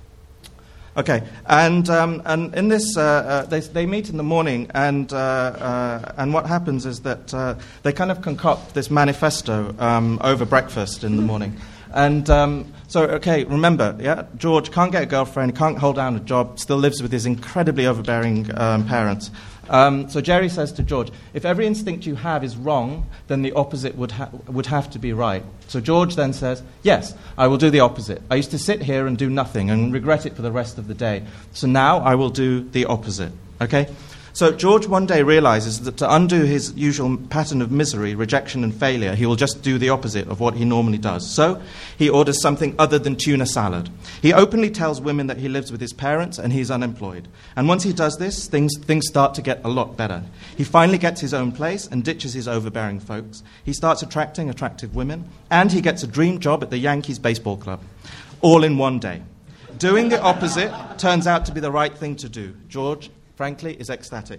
Okay, and um, and in this uh, uh, they they meet in the morning, and uh, uh, and what happens is that uh, they kind of concoct this manifesto um, over breakfast in the morning. And um, so, okay, remember, yeah, George can't get a girlfriend, can't hold down a job, still lives with his incredibly overbearing um, parents. Um, so Jerry says to George, if every instinct you have is wrong, then the opposite would, ha- would have to be right. So George then says, yes, I will do the opposite. I used to sit here and do nothing and regret it for the rest of the day. So now I will do the opposite, okay? So George one day realizes that to undo his usual pattern of misery, rejection and failure, he will just do the opposite of what he normally does. So he orders something other than tuna salad. He openly tells women that he lives with his parents and he's unemployed. And once he does this, things, things start to get a lot better. He finally gets his own place and ditches his overbearing folks. He starts attracting attractive women, and he gets a dream job at the Yankees baseball club, all in one day. Doing the opposite turns out to be the right thing to do. George, frankly, is ecstatic.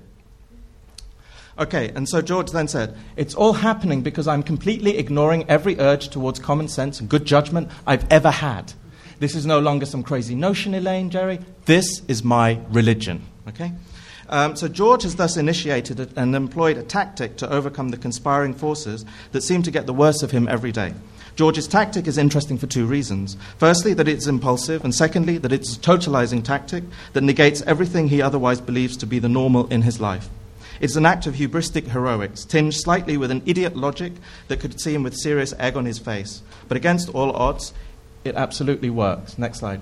Okay, and so George then said, it's all happening because I'm completely ignoring every urge towards common sense and good judgment I've ever had. This is no longer some crazy notion, Elaine, Jerry. This is my religion. Okay? Um, so George has thus initiated a, and employed a tactic to overcome the conspiring forces that seem to get the worst of him every day. George's tactic is interesting for two reasons. Firstly, that it's impulsive, and secondly, that it's a totalizing tactic that negates everything he otherwise believes to be the normal in his life. It's an act of hubristic heroics, tinged slightly with an idiot logic that could see him with serious egg on his face. But against all odds, it absolutely works. Next slide.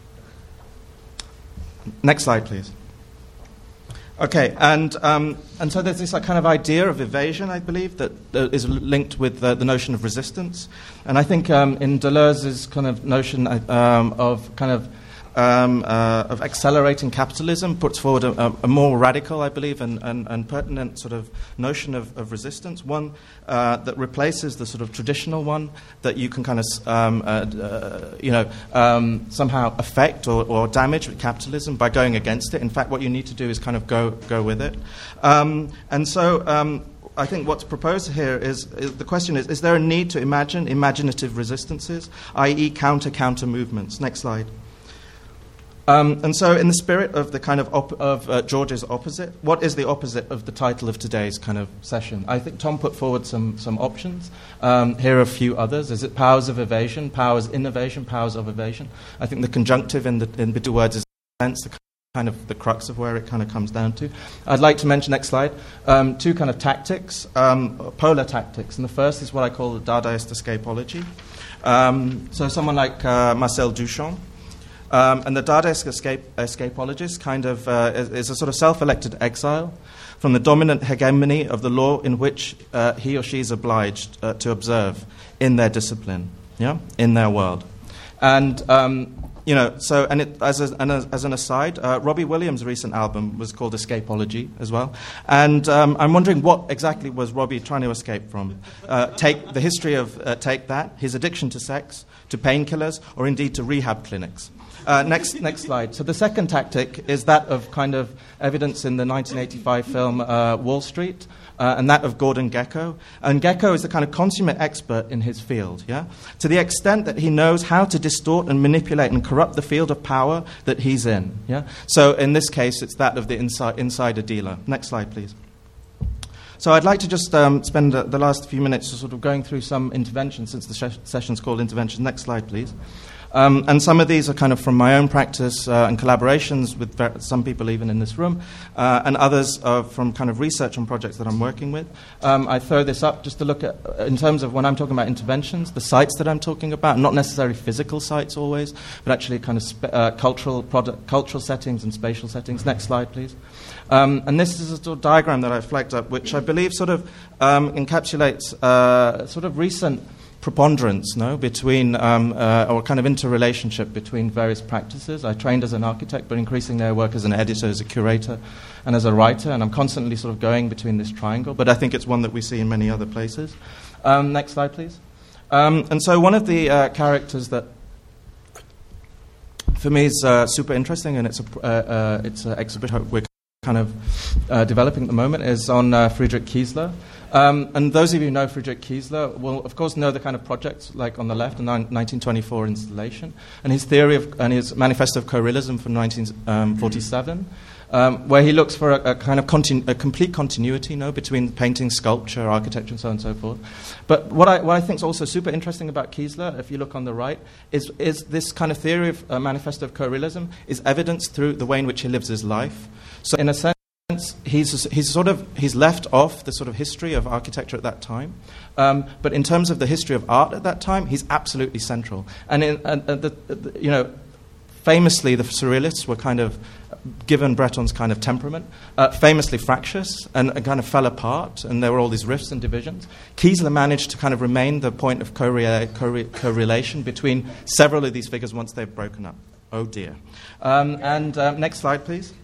Next slide, please. Okay, and um, and so there's this like, kind of idea of evasion, I believe, that uh, is linked with uh, the notion of resistance. And I think um, in Deleuze's kind of notion um, of kind of um, uh, of accelerating capitalism puts forward a, a more radical, I believe, and, and, and pertinent sort of notion of, of resistance, one uh, that replaces the sort of traditional one that you can kind of, um, uh, uh, you know, um, somehow affect or, or damage with capitalism by going against it. In fact, what you need to do is kind of go go with it. Um, and so um, I think what's proposed here is, is the question is, is there a need to imagine imaginative resistances, that is counter-counter movements? Next slide. Um, and so in the spirit of the kind of, op- of uh, George's opposite, what is the opposite of the title of today's kind of session? I think Tom put forward some, some options. Um, here are a few others. Is it powers of evasion, powers in evasion, powers of evasion? I think the conjunctive in the, in the two words is sense, the kind of the crux of where it kind of comes down to. I'd like to mention, next slide, um, two kind of tactics, um, polar tactics. And the first is what I call the Dadaist escapology. Um, so someone like uh, Marcel Duchamp. Um, and the Dadaist escape, escapologist kind of uh, is, is a sort of self-elected exile from the dominant hegemony of the law in which uh, he or she is obliged uh, to observe in their discipline, yeah, in their world. And, um, you know, so, and it, as, a, and as, as an aside, uh, Robbie Williams' recent album was called Escapology as well. And um, I'm wondering what exactly was Robbie trying to escape from? Uh, take the history of uh, Take That, his addiction to sex, to painkillers, or indeed to rehab clinics. Uh, next, next slide. So the second tactic is that of kind of evidence in the nineteen eighty-five film uh, Wall Street, uh, and that of Gordon Gekko. And Gekko is the kind of consummate expert in his field, yeah? To the extent that he knows how to distort and manipulate and corrupt the field of power that he's in, yeah? So in this case, it's that of the insi- insider dealer. Next slide, please. So I'd like to just um, spend uh, the last few minutes sort of going through some interventions, since the sh- session's called Intervention. Next slide, please. Um, and some of these are kind of from my own practice uh, and collaborations with ver- some people even in this room, uh, and others are from kind of research on projects that I'm working with. Um, I throw this up just to look at, in terms of when I'm talking about interventions, the sites that I'm talking about, not necessarily physical sites always, but actually kind of spe- uh, cultural product, cultural settings and spatial settings. Next slide, please. Um, and this is a sort of diagram that I flagged up, which I believe sort of um, encapsulates uh, sort of recent preponderance, no, between um, uh, or kind of interrelationship between various practices. I trained as an architect, but increasingly I work as an editor, as a curator, and as a writer, and I'm constantly sort of going between this triangle. But I think it's one that we see in many other places. Um, next slide, please. Um, and so one of the uh, characters that, for me, is uh, super interesting, and it's a uh, uh, it's an exhibition we're kind of uh, developing at the moment, is on uh, Friedrich Kiesler. Um, and those of you who know Friedrich Kiesler will, of course, know the kind of projects like on the left, the nineteen twenty-four installation, and his theory of, and his manifesto of co-realism from nineteen forty-seven, um, where he looks for a, a kind of continu- a complete continuity, you know, between painting, sculpture, architecture, and so on and so forth. But what I, what I think is also super interesting about Kiesler, if you look on the right, is, is this kind of theory of uh, manifesto of co-realism is evidenced through the way in which he lives his life. So in a sense, He's, he's sort of he's left off the sort of history of architecture at that time, um, but in terms of the history of art at that time, he's absolutely central. And, in, and, and the, the, you know, famously, the Surrealists were kind of, given Breton's kind of temperament, uh, famously fractious and, and kind of fell apart, and there were all these rifts and divisions. Kiesler managed to kind of remain the point of co-re- co-re- correlation between several of these figures once they've broken up. Oh dear. Um, and uh, next slide, please.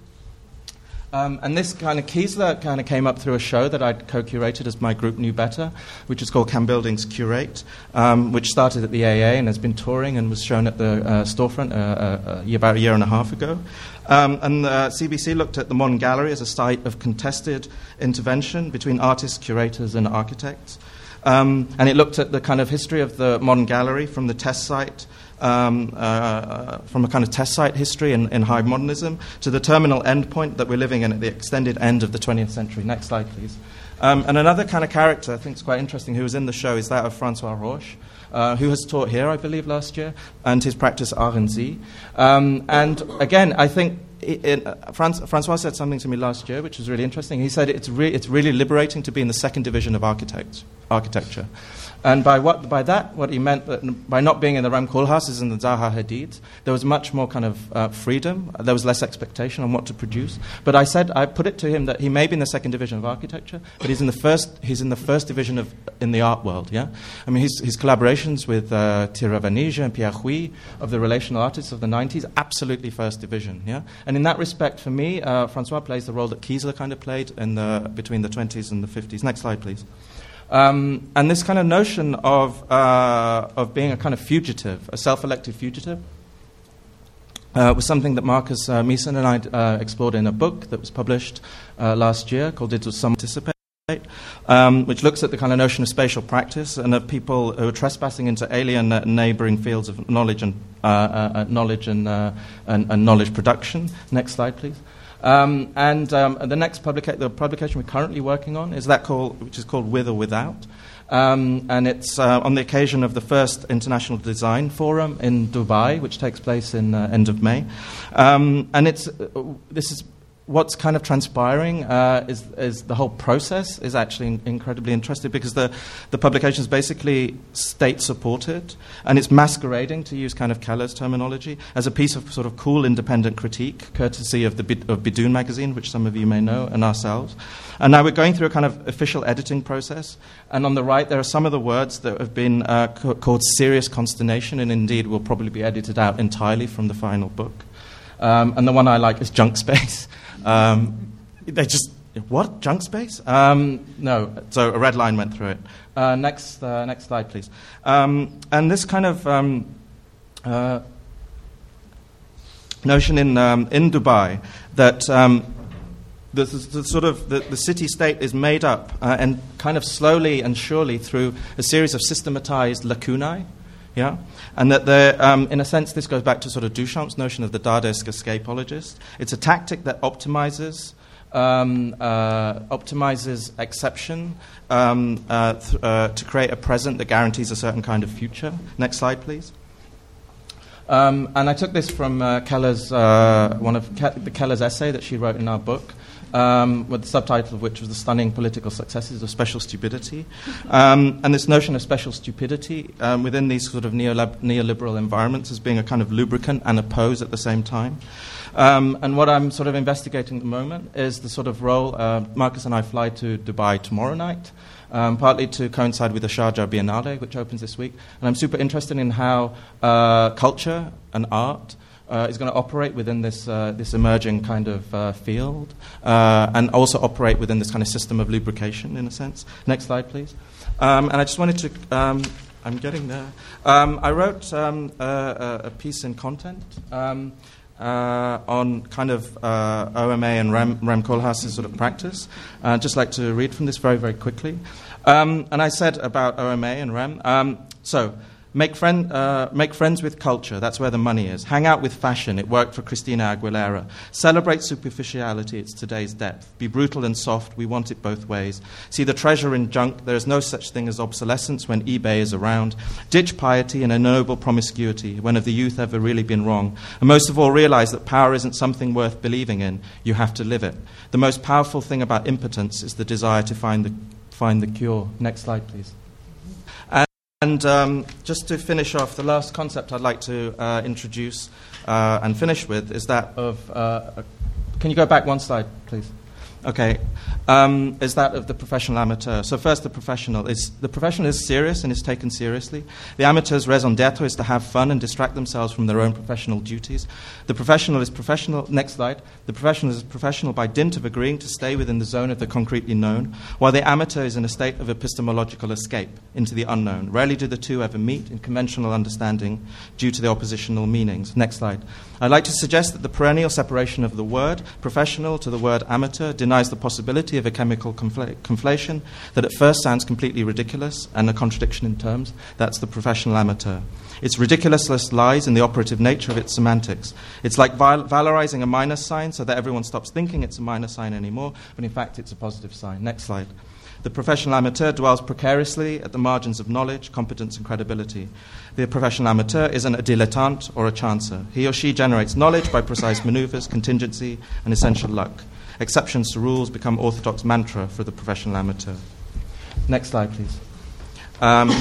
Um, and this kind of Kiesler kind of came up through a show that I'd co-curated as my group knew better, which is called Can Buildings Curate, um, which started at the A A and has been touring and was shown at the uh, storefront uh, uh, uh, about a year and a half ago. Um, and the uh, C B C looked at the Modern Gallery as a site of contested intervention between artists, curators, and architects. Um, and it looked at the kind of history of the Modern Gallery from the test site, Um, uh, from a kind of test site history in, in high modernism to the terminal endpoint that we're living in at the extended end of the twentieth century. Next slide, please. Um, and another kind of character I think is quite interesting who was in the show is that of Francois Roche, uh, who has taught here, I believe, last year, and his practice R and Z. Um, and again, I think it, it, uh, Franc- Francois said something to me last year, which was really interesting. He said it's, re- it's really liberating to be in the second division of architect- architecture. And by what by that, what he meant that by not being in the Rem Koolhaases and the Zaha Hadid, there was much more kind of uh, freedom. There was less expectation on what to produce. But I said, I put it to him that he may be in the second division of architecture, but he's in the first. He's in the first division of in the art world. Yeah, I mean his his collaborations with uh, Thierry Vanige and Pierre Huy of the relational artists of the nineties, absolutely first division. Yeah, and in that respect, for me, uh, Francois plays the role that Kiesler kind of played in the between the twenties and the fifties. Next slide, please. Um, and this kind of notion of uh, of being a kind of fugitive, a self-elected fugitive, uh, was something that Marcus uh, Meeson and I uh, explored in a book that was published uh, last year called Did Some Participate, um, which looks at the kind of notion of spatial practice and of people who are trespassing into alien uh, neighbouring fields of knowledge and uh, uh, knowledge and, uh, and, and knowledge production. Next slide, please. Um, and um, the next publica- the publication we're currently working on is that called, which is called With or Without, um, and it's uh, on the occasion of the first International Design Forum in Dubai, which takes place in uh, end of May. Um, and it's uh, this is what's kind of transpiring uh, is, is the whole process is actually in, incredibly interesting, because the, the publication is basically state-supported, and it's masquerading, to use kind of Keller's terminology, as a piece of sort of cool independent critique, courtesy of the Bid- of Bidoon magazine, which some of you may know, and ourselves. And now we're going through a kind of official editing process, and on the right there are some of the words that have been uh, ca- called serious consternation, and indeed will probably be edited out entirely from the final book. Um, and the one I like is junk space. Um, they just, what, junk space? Um, no, so a red line went through it. Uh, next, uh, next slide, please. Um, and this kind of um, uh, notion in um, in Dubai that um, the, the sort of the, the city-state is made up uh, and kind of slowly and surely through a series of systematized lacunae. Yeah, and that there, um, in a sense, this goes back to sort of Duchamp's notion of the Dadaist escapologist. It's a tactic that optimizes, um, uh, optimizes exception um, uh, th- uh, to create a present that guarantees a certain kind of future. Next slide, please. Um, and I took this from uh, Keller's uh, one of Ke- Keller's essay that she wrote in our book. Um, with the subtitle of which was The Stunning Political Successes of Special Stupidity. Um, and this notion of special stupidity um, within these sort of neolib- neoliberal environments as being a kind of lubricant and a pose at the same time. Um, and what I'm sort of investigating at the moment is the sort of role, uh, Marcus and I fly to Dubai tomorrow night, um, partly to coincide with the Sharjah Biennale, which opens this week. And I'm super interested in how uh, culture and art Uh, is going to operate within this uh, this emerging kind of uh, field, uh, and also operate within this kind of system of lubrication, in a sense. Next slide, please. Um, and I just wanted to, um, I'm getting there. Um, I wrote um, a, a piece in Content um, uh, on kind of uh, O M A and Rem, Rem Koolhaas's sort of practice. I'd just like to read from this very, very quickly. Um, and I said about O M A and Rem, um, so... Make, friend, uh, make friends with culture, that's where the money is. Hang out with fashion, it worked for Christina Aguilera. Celebrate superficiality, it's today's depth. Be brutal and soft, we want it both ways. See the treasure in junk, there is no such thing as obsolescence when eBay is around. Ditch piety and a noble promiscuity, when have the youth ever really been wrong? And most of all, realize that power isn't something worth believing in, you have to live it. The most powerful thing about impotence is the desire to find the, find the cure. Next slide, please. And um, just to finish off, the last concept I'd like to uh, introduce uh, and finish with is that of... Uh, can you go back one slide, please? Okay. Um, is that of the professional amateur. So first, the professional. Is, the professional is serious and is taken seriously. The amateur's raison d'etre is to have fun and distract themselves from their own professional duties. The professional is professional... Next slide. The professional is professional by dint of agreeing to stay within the zone of the concretely known, while the amateur is in a state of epistemological escape into the unknown. Rarely do the two ever meet in conventional understanding due to the oppositional meanings. Next slide. I'd like to suggest that the perennial separation of the word professional to the word amateur denies the possibility of a chemical confl- conflation that at first sounds completely ridiculous and a contradiction in terms. That's the professional amateur. Its ridiculousness lies in the operative nature of its semantics. It's like val- valorizing a minus sign so that everyone stops thinking it's a minus sign anymore, but in fact it's a positive sign. Next slide. The professional amateur dwells precariously at the margins of knowledge, competence, and credibility. The professional amateur isn't a dilettante or a chancer. He or she generates knowledge by precise maneuvers, contingency, and essential luck. Exceptions to rules become orthodox mantra for the professional amateur. Next slide, please. Um,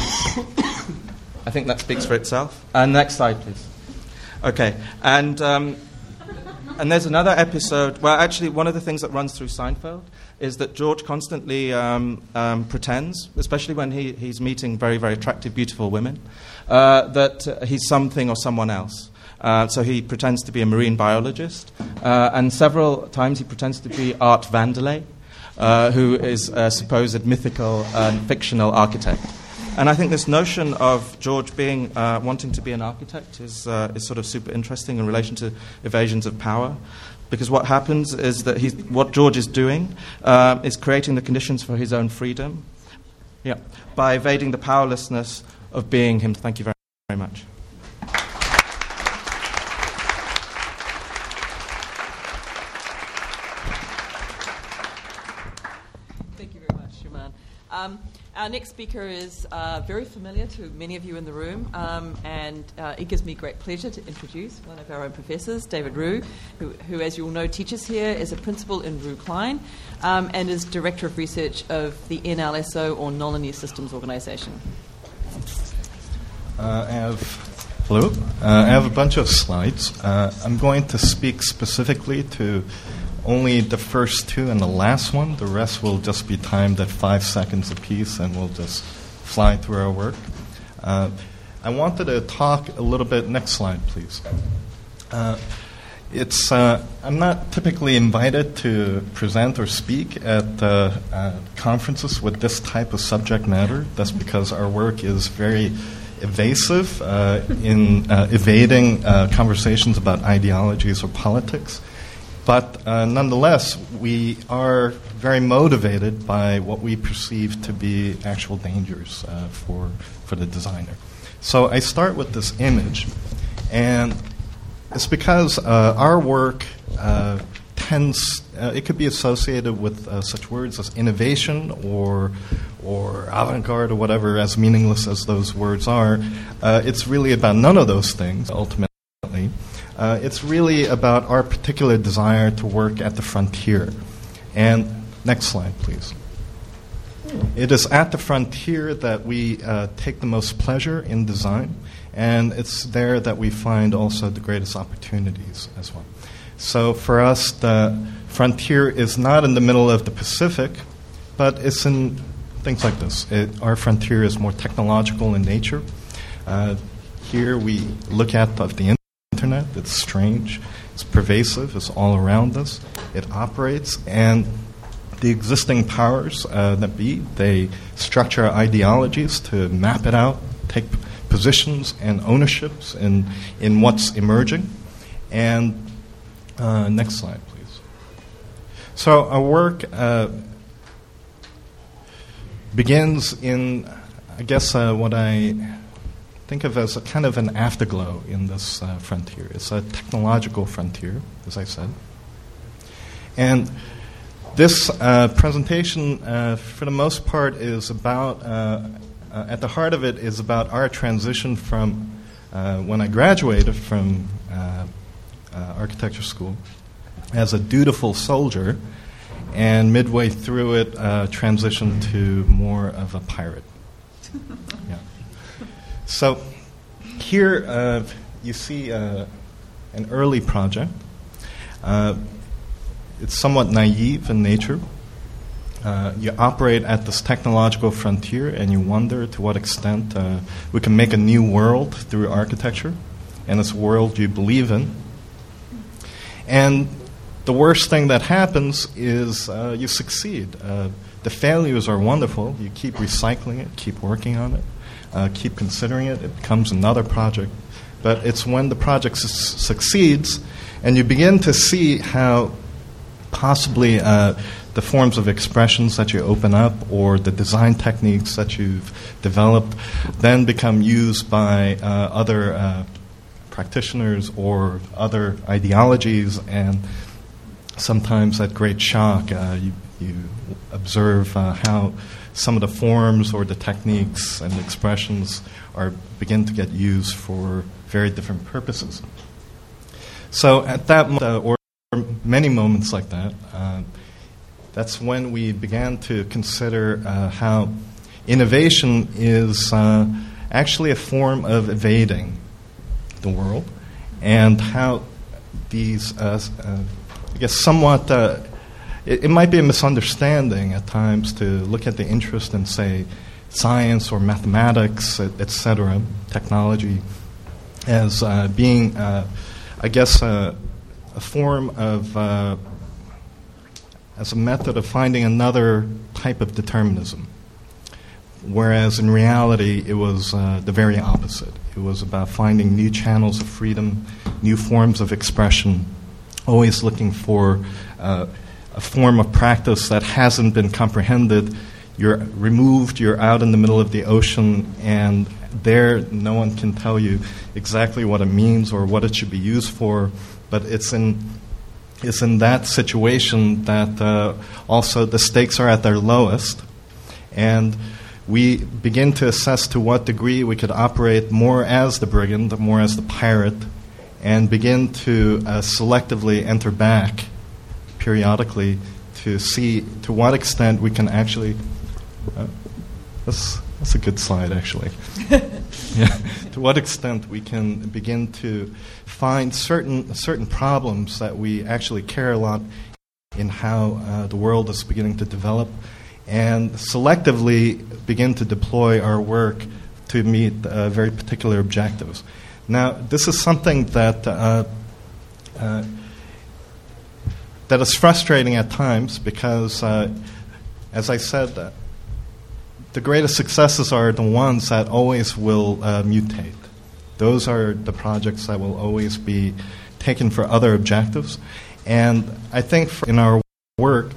I think that speaks for itself. And uh, next slide, please. Okay, and um, and there's another episode. Well, actually, one of the things that runs through Seinfeld is that George constantly um, um, pretends, especially when he, he's meeting very, very attractive, beautiful women, uh, that uh, he's something or someone else. Uh, so he pretends to be a marine biologist, uh, and several times he pretends to be Art Vandelay, uh, who is a supposed mythical and fictional architect. And I think this notion of George being uh, wanting to be an architect is uh, is sort of super interesting in relation to evasions of power, because what happens is that he's, what George is doing uh, is creating the conditions for his own freedom, yeah, by evading the powerlessness of being him. Thank you very, very much. Thank you very much, Shuman. Um, Our next speaker is uh, very familiar to many of you in the room, um, and uh, it gives me great pleasure to introduce one of our own professors, David Roux, who, who as you all know, teaches here as a principal in Roux Klein um, and is Director of Research of the N L S O, or Nonlinear Systems Organization. Uh, I have, hello. Uh, I have a bunch of slides. Uh, I'm going to speak specifically to only the first two and the last one. The rest will just be timed at five seconds apiece, and we'll just fly through our work. Uh, I wanted to talk a little bit. Next slide, please. Uh, it's uh, I'm not typically invited to present or speak at uh, uh, conferences with this type of subject matter. That's because our work is very evasive uh, in uh, evading uh, conversations about ideologies or politics. But uh, nonetheless, we are very motivated by what we perceive to be actual dangers uh, for, for the designer. So I start with this image, and it's because uh, our work uh, tends, uh, it could be associated with uh, such words as innovation or, or avant-garde or whatever, as meaningless as those words are. Uh, it's really about none of those things, ultimately. Uh, it's really about our particular desire to work at the frontier. And next slide, please. It is at the frontier that we uh, take the most pleasure in design, and it's there that we find also the greatest opportunities as well. So for us, the frontier is not in the middle of the Pacific, but it's in things like this. It, our frontier is more technological in nature. Uh, here we look at the, the internet. It's strange, it's pervasive, it's all around us, it operates, and the existing powers uh, that be, they structure our ideologies to map it out, take positions and ownerships in, in what's emerging. And uh, next slide, please. So our work uh, begins in, I guess, uh, what I think of as a kind of an afterglow in this uh, frontier. It's a technological frontier, as I said. And this uh, presentation, uh, for the most part, is about, uh, uh, at the heart of it, is about our transition from uh, when I graduated from uh, uh, architecture school as a dutiful soldier, and midway through it, uh, transitioned to more of a pirate. Yeah. So here uh, you see uh, an early project. Uh, it's somewhat naive in nature. Uh, you operate at this technological frontier, and you wonder to what extent uh, we can make a new world through architecture, and it's a world you believe in. And the worst thing that happens is uh, you succeed. Uh, the failures are wonderful. You keep recycling it, keep working on it. Uh, keep considering it, it becomes another project. But it's when the project su- succeeds and you begin to see how possibly uh, the forms of expressions that you open up or the design techniques that you've developed then become used by uh, other uh, practitioners or other ideologies, and sometimes at great shock uh, you, you observe uh, how some of the forms or the techniques and expressions are begin to get used for very different purposes. So at that moment, uh, or many moments like that, uh, that's when we began to consider uh, how innovation is uh, actually a form of evading the world, and how these, uh, uh, I guess, somewhat uh, It, it might be a misunderstanding at times to look at the interest in, say, science or mathematics, et cetera, technology, as uh, being, uh, I guess, uh, a form of, uh, as a method of finding another type of determinism. Whereas in reality, it was uh, the very opposite. It was about finding new channels of freedom, new forms of expression, always looking for uh, a form of practice that hasn't been comprehended. You're removed, you're out in the middle of the ocean, and there no one can tell you exactly what it means or what it should be used for, but it's in it's in that situation that uh, also the stakes are at their lowest. And we begin to assess to what degree we could operate more as the brigand, more as the pirate, and begin to uh, selectively enter back periodically to see to what extent we can actually... Uh, that's, that's a good slide, actually. Yeah. To what extent we can begin to find certain certain problems that we actually care a lot in how uh, the world is beginning to develop, and selectively begin to deploy our work to meet uh, very particular objectives. Now, this is something that uh, uh, that is frustrating at times because, uh, as I said, uh, the greatest successes are the ones that always will uh, mutate. Those are the projects that will always be taken for other objectives. And I think for in our work,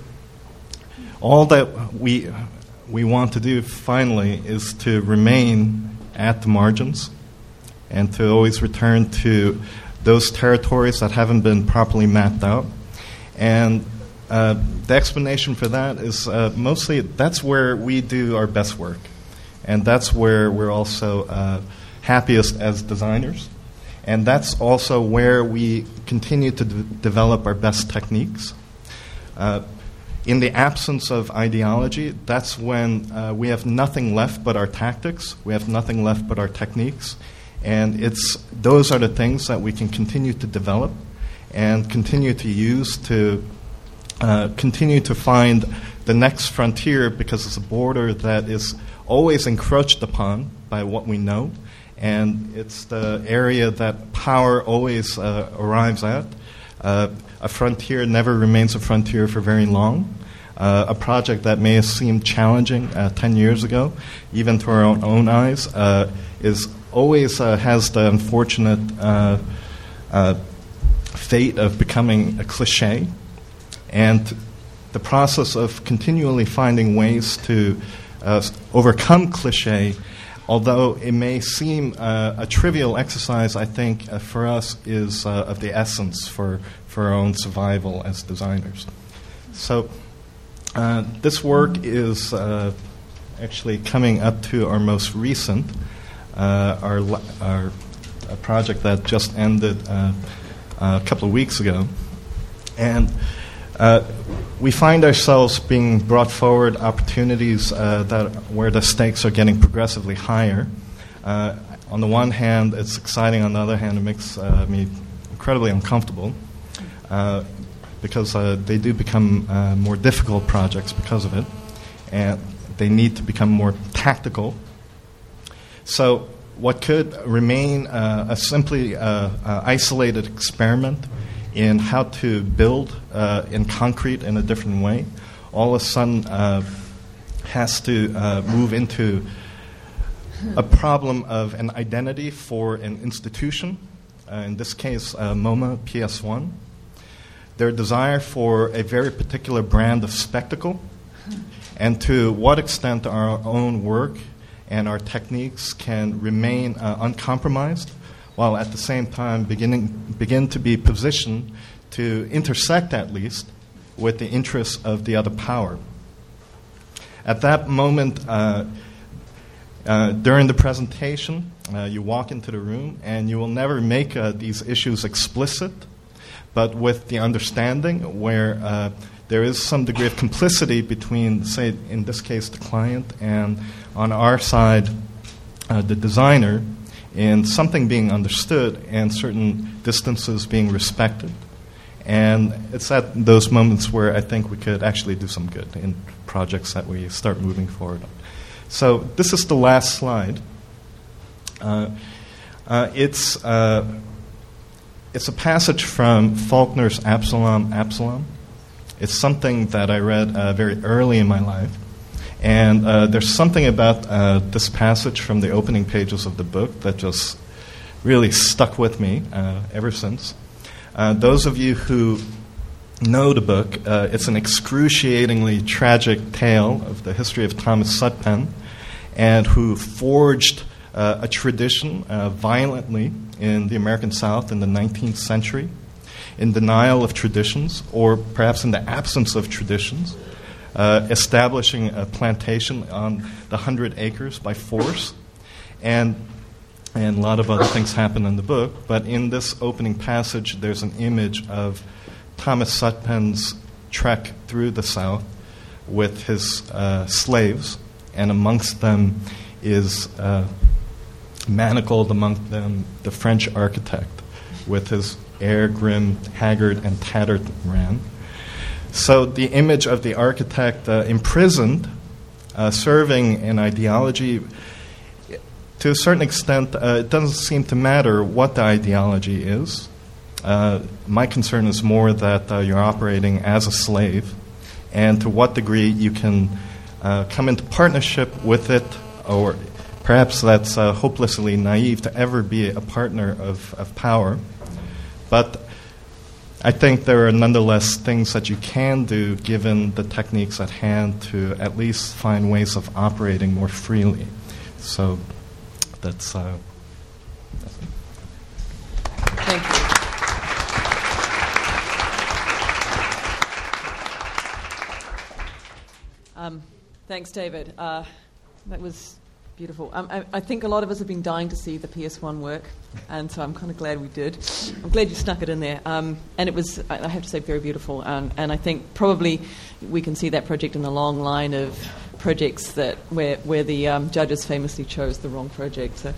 all that we we want to do finally is to remain at the margins and to always return to those territories that haven't been properly mapped out. And uh, the explanation for that is uh, mostly that's where we do our best work. And that's where we're also uh, happiest as designers. And that's also where we continue to d- develop our best techniques. Uh, in the absence of ideology, that's when uh, we have nothing left but our tactics. We have nothing left but our techniques. And it's those are the things that we can continue to develop and continue to use to uh, continue to find the next frontier, because it's a border that is always encroached upon by what we know. And it's the area that power always uh, arrives at. Uh, a frontier never remains a frontier for very long. Uh, a project that may have seemed challenging uh, ten years ago, even to our own, own eyes, uh, is always uh, has the unfortunate uh, uh, fate of becoming a cliche. And the process of continually finding ways to uh, overcome cliche, although it may seem uh, a trivial exercise, I think uh, for us is uh, of the essence for, for our own survival as designers. So uh, this work is uh, actually coming up to our most recent, uh, our, our a project that just ended uh, a couple of weeks ago. And Uh, we find ourselves being brought forward opportunities uh, that where the stakes are getting progressively higher. Uh, on the one hand, it's exciting. On the other hand, it makes uh, me incredibly uncomfortable uh, because uh, they do become uh, more difficult projects because of it, and they need to become more tactical. So what could remain uh, a simply uh, uh, isolated experiment in how to build uh, in concrete in a different way, all of a sudden uh, has to uh, move into a problem of an identity for an institution, uh, in this case uh, MoMA P S one, their desire for a very particular brand of spectacle, and to what extent our own work and our techniques can remain uh, uncompromised, while at the same time beginning begin to be positioned to intersect, at least, with the interests of the other power. At that moment, uh, uh, during the presentation, uh, you walk into the room, and you will never make uh, these issues explicit, but with the understanding where uh, there is some degree of complicity between, say, in this case, the client, and on our side, uh, the designer, in something being understood and certain distances being respected. And it's at those moments where I think we could actually do some good in projects that we start moving forward on. So this is the last slide. Uh, uh, it's, uh, it's a passage from Faulkner's Absalom, Absalom. It's something that I read uh, very early in my life. And uh, there's something about uh, this passage from the opening pages of the book that just really stuck with me uh, ever since. Uh, those of you who know the book, uh, it's an excruciatingly tragic tale of the history of Thomas Sutpen, and who forged uh, a tradition uh, violently in the American South in the nineteenth century, in denial of traditions, or perhaps in the absence of traditions. uh, establishing a plantation on the hundred acres by force, and and a lot of other things happen in the book. But in this opening passage, there's an image of Thomas Sutpen's trek through the South with his uh, slaves, and amongst them is uh, manacled among them the French architect with his air grim, haggard, and tattered ran. So the image of the architect uh, imprisoned, uh, serving an ideology, to a certain extent, uh, it doesn't seem to matter what the ideology is. Uh, my concern is more that uh, you're operating as a slave, and to what degree you can uh, come into partnership with it, or perhaps that's uh, hopelessly naive to ever be a partner of, of power. But I think there are nonetheless things that you can do given the techniques at hand to at least find ways of operating more freely. So that's... Uh, that's Thank you. Um, thanks, David. Uh, that was beautiful. Um, I, I think a lot of us have been dying to see the P S one work, and so I'm kind of glad we did. I'm glad you snuck it in there. Um, and it was, I have to say, very beautiful. Um, and I think probably we can see that project in a long line of projects that where where the um, judges famously chose the wrong project. So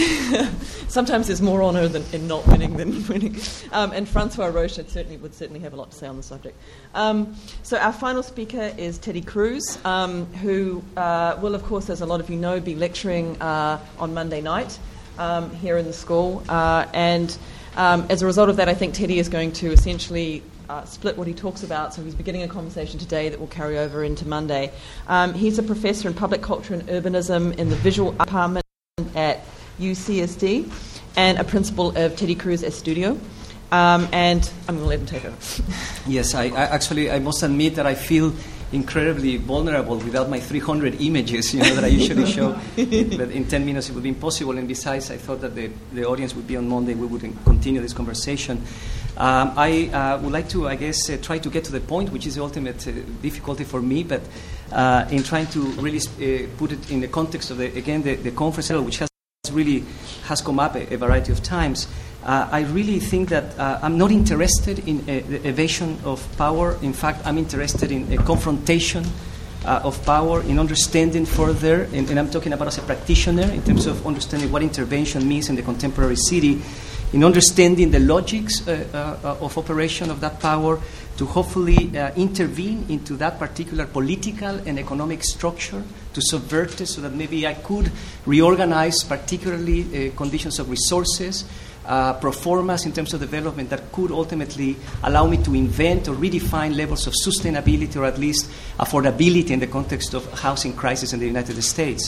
sometimes there's more honour than in not winning than winning. Um, and Francois Roche certainly would certainly have a lot to say on the subject. Um, so our final speaker is Teddy Cruz, um, who uh, will, of course, as a lot of you know, be lecturing uh, on Monday night um, here in the school. Uh, and um, as a result of that, I think Teddy is going to essentially Uh, split what he talks about, so he's beginning a conversation today that will carry over into Monday. Um, he's a professor in public culture and urbanism in the visual department at U C S D and a principal of Teddy Cruz Estudio. Um, and I'm going to let him take over. Yes, I, I actually, I must admit that I feel incredibly vulnerable without my three hundred images, you know, that I usually show. But in ten minutes it would be impossible. And besides, I thought that the, the audience would be on Monday. We would continue this conversation. Um, I uh, would like to, I guess, uh, try to get to the point, which is the ultimate uh, difficulty for me, but uh, in trying to really uh, put it in the context of, the, again, the, the conference, which has really has come up a, a variety of times. Uh, I really think that uh, I'm not interested in uh, the evasion of power. In fact, I'm interested in a confrontation uh, of power, in understanding further, and, and I'm talking about as a practitioner in terms of understanding what intervention means in the contemporary city, in understanding the logics uh, uh, of operation of that power, to hopefully uh, intervene into that particular political and economic structure, to subvert it so that maybe I could reorganize particularly uh, conditions of resources, uh, performance in terms of development that could ultimately allow me to invent or redefine levels of sustainability or at least affordability in the context of housing crisis in the United States.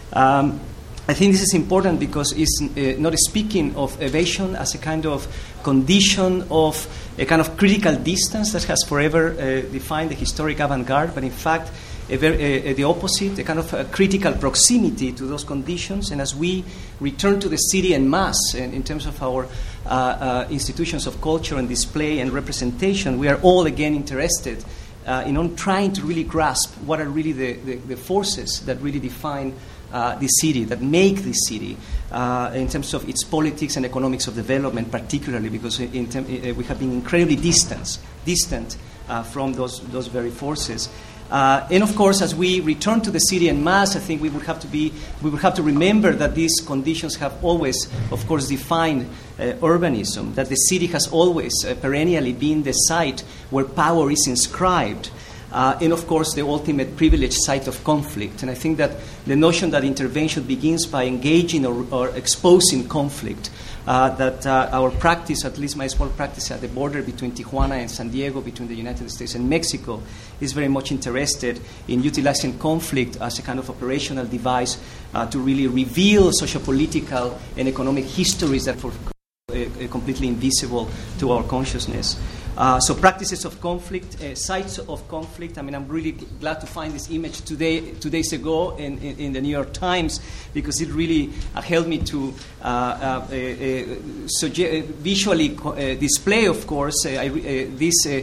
Um, I think this is important because it's uh, not speaking of evasion as a kind of condition of a kind of critical distance that has forever uh, defined the historic avant-garde, but in fact a very, uh, the opposite, a kind of a critical proximity to those conditions. And as we return to the city en masse in, in terms of our uh, uh, institutions of culture and display and representation, we are all again interested uh, in on trying to really grasp what are really the, the, the forces that really define Uh, the city, that make the city, uh, in terms of its politics and economics of development, particularly because in tem- uh, we have been incredibly distant, distant uh, from those those very forces. Uh, and of course, as we return to the city en masse, I think we would have to be, we would have to remember that these conditions have always, of course, defined uh, urbanism. That the city has always uh, perennially been the site where power is inscribed. Uh, and, of course, the ultimate privileged site of conflict. And I think that the notion that intervention begins by engaging or, or exposing conflict, uh, that uh, our practice, at least my small practice at the border between Tijuana and San Diego, between the United States and Mexico, is very much interested in utilizing conflict as a kind of operational device uh, to really reveal sociopolitical and economic histories that are uh, completely invisible to our consciousness. Uh, so practices of conflict, uh, sites of conflict. I mean, I'm really glad to find this image today, two days ago in, in, in the New York Times, because it really uh, helped me to uh, uh, uh, suge- visually co- uh, display, of course, uh, I, uh, this uh,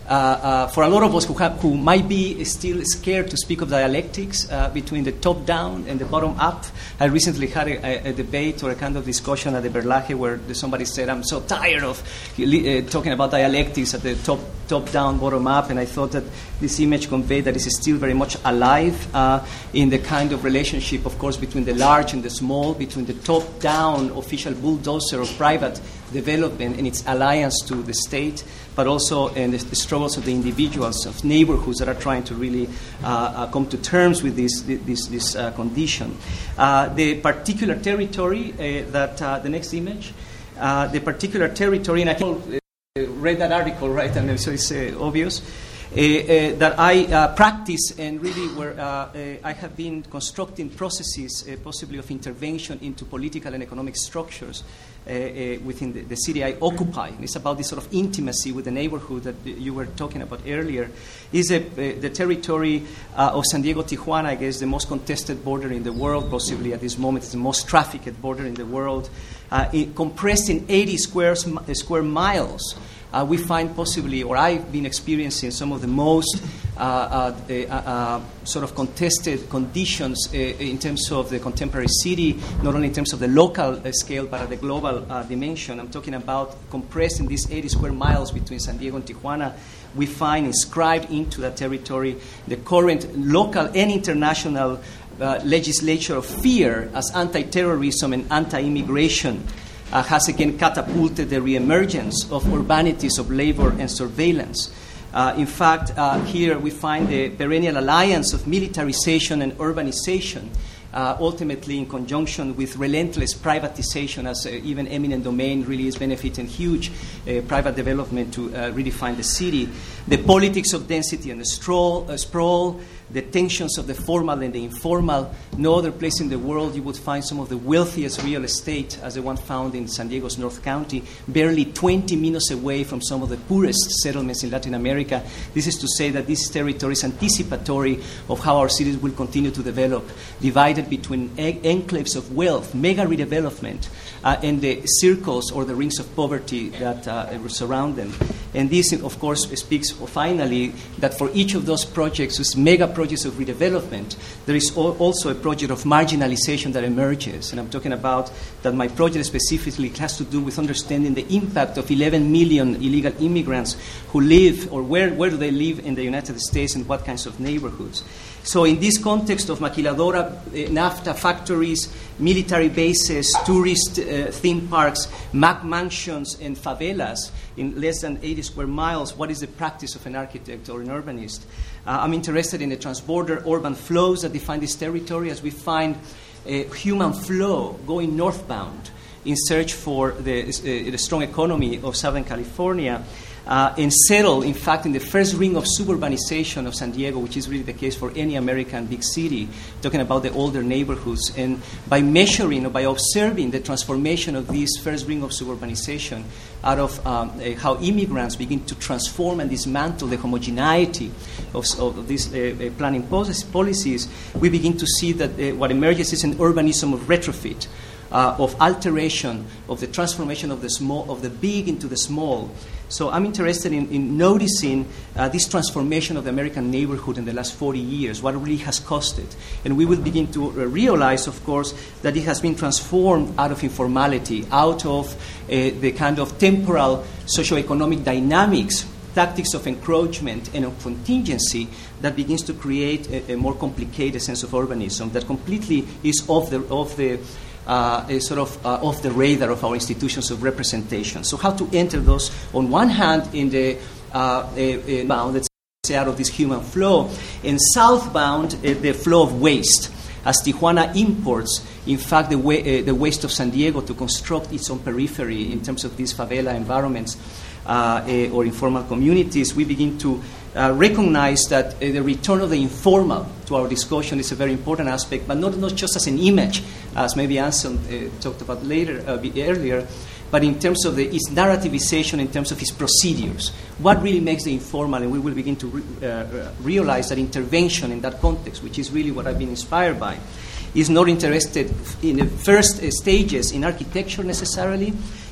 Uh, uh, for a lot of us who, have, who might be still scared to speak of dialectics uh, between the top-down and the bottom-up, I recently had a, a, a debate or a kind of discussion at the Berlage where somebody said, I'm so tired of uh, talking about dialectics at the top, top-down, bottom-up, and I thought that this image conveyed that it's still very much alive uh, in the kind of relationship, of course, between the large and the small, between the top-down official bulldozer of private development and its alliance to the state, but also in the, the struggles of the individuals, of neighborhoods that are trying to really uh, uh, come to terms with this, this, this uh, condition. Uh, the particular territory, uh, that uh, the next image, uh, the particular territory, and I uh, read that article, right, and so it's uh, obvious, Uh, uh, that I uh, practice and really where uh, uh, I have been constructing processes uh, possibly of intervention into political and economic structures uh, uh, within the, the city I occupy. And it's about this sort of intimacy with the neighborhood that you were talking about earlier. Is a, uh, the territory uh, of San Diego, Tijuana, I guess the most contested border in the world, possibly at this moment. It's the most trafficked border in the world, uh, it, compressed in eighty squares, uh, square miles. Uh, we find possibly, or I've been experiencing some of the most uh, uh, uh, uh, sort of contested conditions uh, in terms of the contemporary city, not only in terms of the local uh, scale, but at the global uh, dimension. I'm talking about compressed in these eighty square miles between San Diego and Tijuana. We find inscribed into that territory the current local and international uh, legislature of fear as anti-terrorism and anti-immigration. Uh, has again catapulted the reemergence of urbanities of labor and surveillance. Uh, in fact, uh, here we find the perennial alliance of militarization and urbanization, uh, ultimately in conjunction with relentless privatization, as uh, even eminent domain really is benefiting huge uh, private development to uh, redefine the city. The politics of density and the stroll, uh, sprawl, the tensions of the formal and the informal. No other place in the world you would find some of the wealthiest real estate as the one found in San Diego's North County, barely twenty minutes away from some of the poorest settlements in Latin America. This is to say that this territory is anticipatory of how our cities will continue to develop, divided between en- enclaves of wealth, mega redevelopment, uh, and the circles or the rings of poverty that uh, surround them. And this, of course, speaks finally that for each of those projects, those mega projects of redevelopment, there is al- also a project of marginalization that emerges. And I'm talking about that my project specifically has to do with understanding the impact of eleven million illegal immigrants who live, or where, where do they live in the United States and what kinds of neighborhoods. So in this context of maquiladora, uh, NAFTA factories, military bases, tourist uh, theme parks, Mac mansions, and favelas in less than eighty square miles, what is the practice of an architect or an urbanist? Uh, I'm interested in the transborder urban flows that define this territory, as we find a human flow going northbound in search for the, uh, the strong economy of Southern California. Uh, and settle, in fact, in the first ring of suburbanization of San Diego, which is really the case for any American big city, talking about the older neighborhoods. And by measuring or by observing the transformation of this first ring of suburbanization out of um, uh, how immigrants begin to transform and dismantle the homogeneity of, of these uh, uh, planning policies, we begin to see that uh, what emerges is an urbanism of retrofit, uh, of alteration, of the transformation of the small, of the big into the small. So I'm interested in, in noticing uh, this transformation of the American neighborhood in the last forty years, what it really has costed. And we will begin to uh, realize, of course, that it has been transformed out of informality, out of uh, the kind of temporal socioeconomic dynamics, tactics of encroachment and of contingency that begins to create a, a more complicated sense of urbanism that completely is off the, off the Uh, a sort of uh, off the radar of our institutions of representation. So how to enter those, on one hand, in the uh, a, a bound, let's say, out of this human flow, and southbound, uh, the flow of waste, as Tijuana imports, in fact, the, wa- uh, the waste of San Diego to construct its own periphery in terms of these favela environments uh, uh, or informal communities. We begin to Uh, recognize that uh, the return of the informal to our discussion is a very important aspect, but not, not just as an image, as maybe Anselm uh, talked about later, uh, earlier, but in terms of the, its narrativization, in terms of its procedures. What really makes the informal, and we will begin to re- uh, realize that intervention in that context, which is really what I've been inspired by, is not interested in the first uh, stages in architecture necessarily,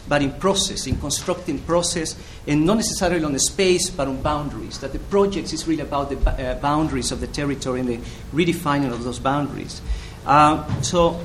but in process, in constructing process, and not necessarily on the space, but on boundaries. That the project is really about the uh, boundaries of the territory and the redefining of those boundaries. Uh, so,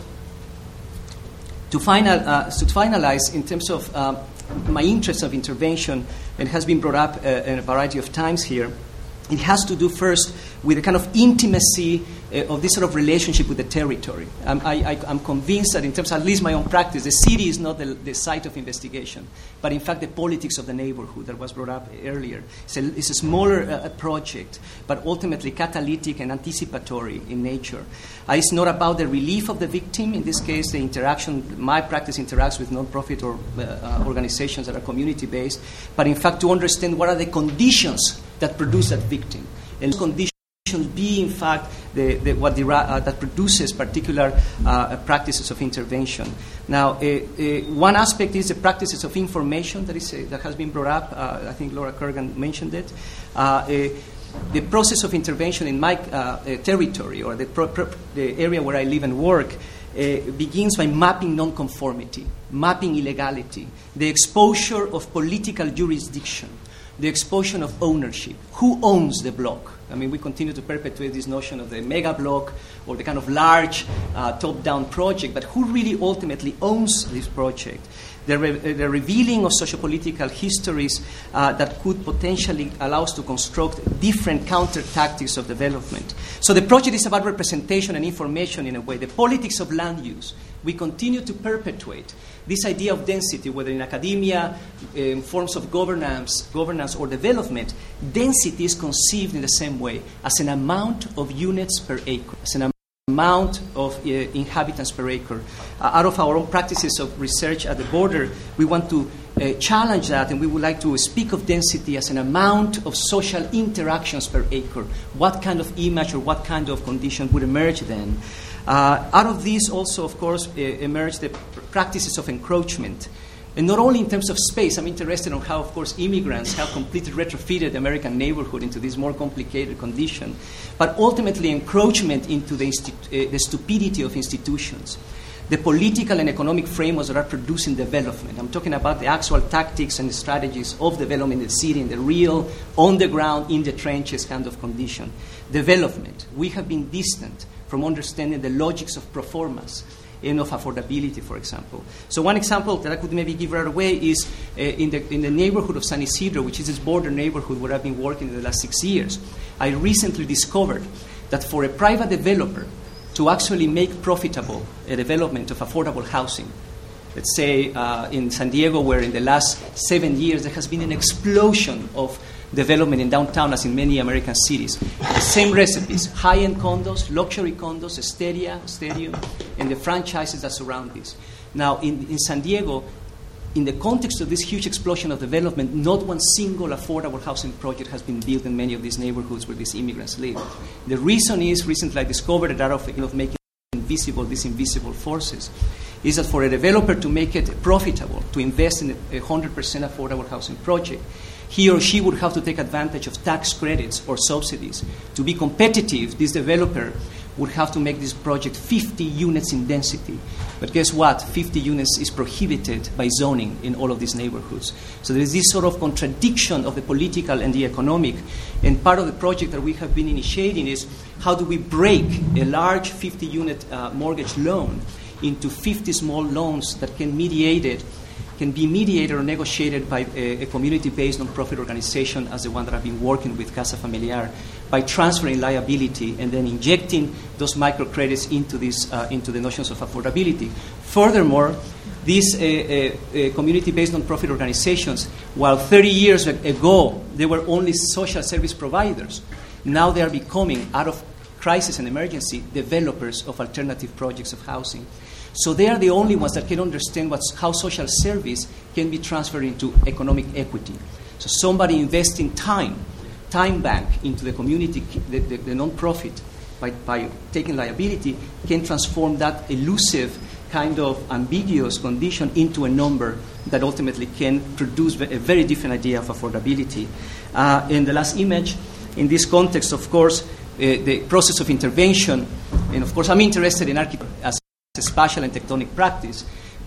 to, final, uh, to finalize, in terms of um, my interest of intervention, and has been brought up uh, in a variety of times here, it has to do first with a kind of intimacy uh, of this sort of relationship with the territory. Um, I, I, I'm convinced that in terms of at least my own practice, the city is not the, the site of investigation, but in fact the politics of the neighborhood that was brought up earlier. It's a, it's a smaller uh, project, but ultimately catalytic and anticipatory in nature. Uh, it's not about the relief of the victim. In this case, the interaction, my practice interacts with non-profit or uh, uh, organizations that are community-based, but in fact to understand what are the conditions that produce that victim. And conditions be, in fact, the, the, what the, uh, that produces particular uh, practices of intervention. Now, uh, uh, one aspect is the practices of information that, is, uh, that has been brought up. Uh, I think Laura Kurgan mentioned it. Uh, uh, the process of intervention in my uh, uh, territory, or the, pro- pro- the area where I live and work, Uh, begins by mapping nonconformity, mapping illegality, the exposure of political jurisdiction, the exposure of ownership. Who owns the block? I mean, we continue to perpetuate this notion of the mega block or the kind of large uh, top-down project, but who really ultimately owns this project? The, re- the revealing of sociopolitical histories uh, that could potentially allow us to construct different counter-tactics of development. So the project is about representation and information in a way. The politics of land use. We continue to perpetuate this idea of density, whether in academia, in forms of governance, governance or development. Density is conceived in the same way as an amount of units per acre, as an amount of uh, inhabitants per acre. Uh, out of our own practices of research at the border, we want to uh, challenge that, and we would like to speak of density as an amount of social interactions per acre. What kind of image or what kind of condition would emerge then? Uh, out of these also, of course, uh, emerge the pr- practices of encroachment. And not only in terms of space, I'm interested in how, of course, immigrants have completely retrofitted the American neighborhood into this more complicated condition, but ultimately encroachment into the, institu- uh, the stupidity of institutions, the political and economic frameworks that are producing development. I'm talking about the actual tactics and the strategies of development in the city, in the real, on the ground, in the trenches kind of condition. Development. We have been distant from understanding the logics of proformas and of affordability, for example. So one example that I could maybe give right away is uh, in, the, in the neighborhood of San Isidro, which is this border neighborhood where I've been working in the last six years. I recently discovered that for a private developer to actually make profitable a development of affordable housing, let's say uh, in San Diego, where in the last seven years there has been an explosion of development in downtown as in many American cities. The same recipes, high-end condos, luxury condos, Esteria, Stadium, and the franchises that surround this. Now, in, in San Diego, in the context of this huge explosion of development, not one single affordable housing project has been built in many of these neighborhoods where these immigrants live. The reason is, recently I discovered that out of, you know, of making invisible these invisible forces, is that for a developer to make it profitable, to invest in a one hundred percent affordable housing project, he or she would have to take advantage of tax credits or subsidies. To be competitive, this developer would have to make this project fifty units in density. But guess what? fifty units is prohibited by zoning in all of these neighborhoods. So there is this sort of contradiction of the political and the economic. And part of the project that we have been initiating is how do we break a large fifty-unit uh, mortgage loan into fifty small loans that can mediate it can be mediated or negotiated by a, a community-based nonprofit organization as the one that I've been working with, Casa Familiar, by transferring liability and then injecting those microcredits into, this, uh, into the notions of affordability. Furthermore, these uh, uh, uh, community-based nonprofit organizations, while thirty years ago they were only social service providers, now they are becoming, out of crisis and emergency, developers of alternative projects of housing. So they are the only ones that can understand what's, how social service can be transferred into economic equity. So somebody investing time, time bank into the community, the, the, the non-profit, by, by taking liability, can transform that elusive kind of ambiguous condition into a number that ultimately can produce a very different idea of affordability. Uh, in the last image, in this context, of course, uh, the process of intervention, and of course I'm interested in architecture as a spatial and tectonic practice,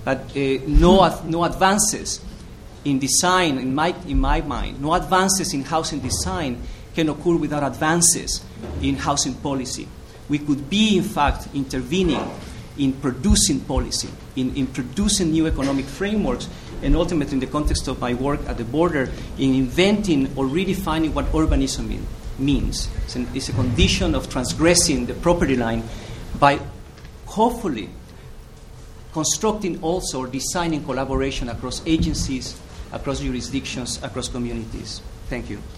but uh, no, ad- no advances in design, in my, in my mind, no advances in housing design can occur without advances in housing policy. We could be, in fact, intervening in producing policy, in, in producing new economic frameworks, and ultimately, in the context of my work at the border, in inventing or redefining what urbanism mean, means. It's, an, it's a condition of transgressing the property line by hopefully constructing also or designing collaboration across agencies, across jurisdictions, across communities. Thank you.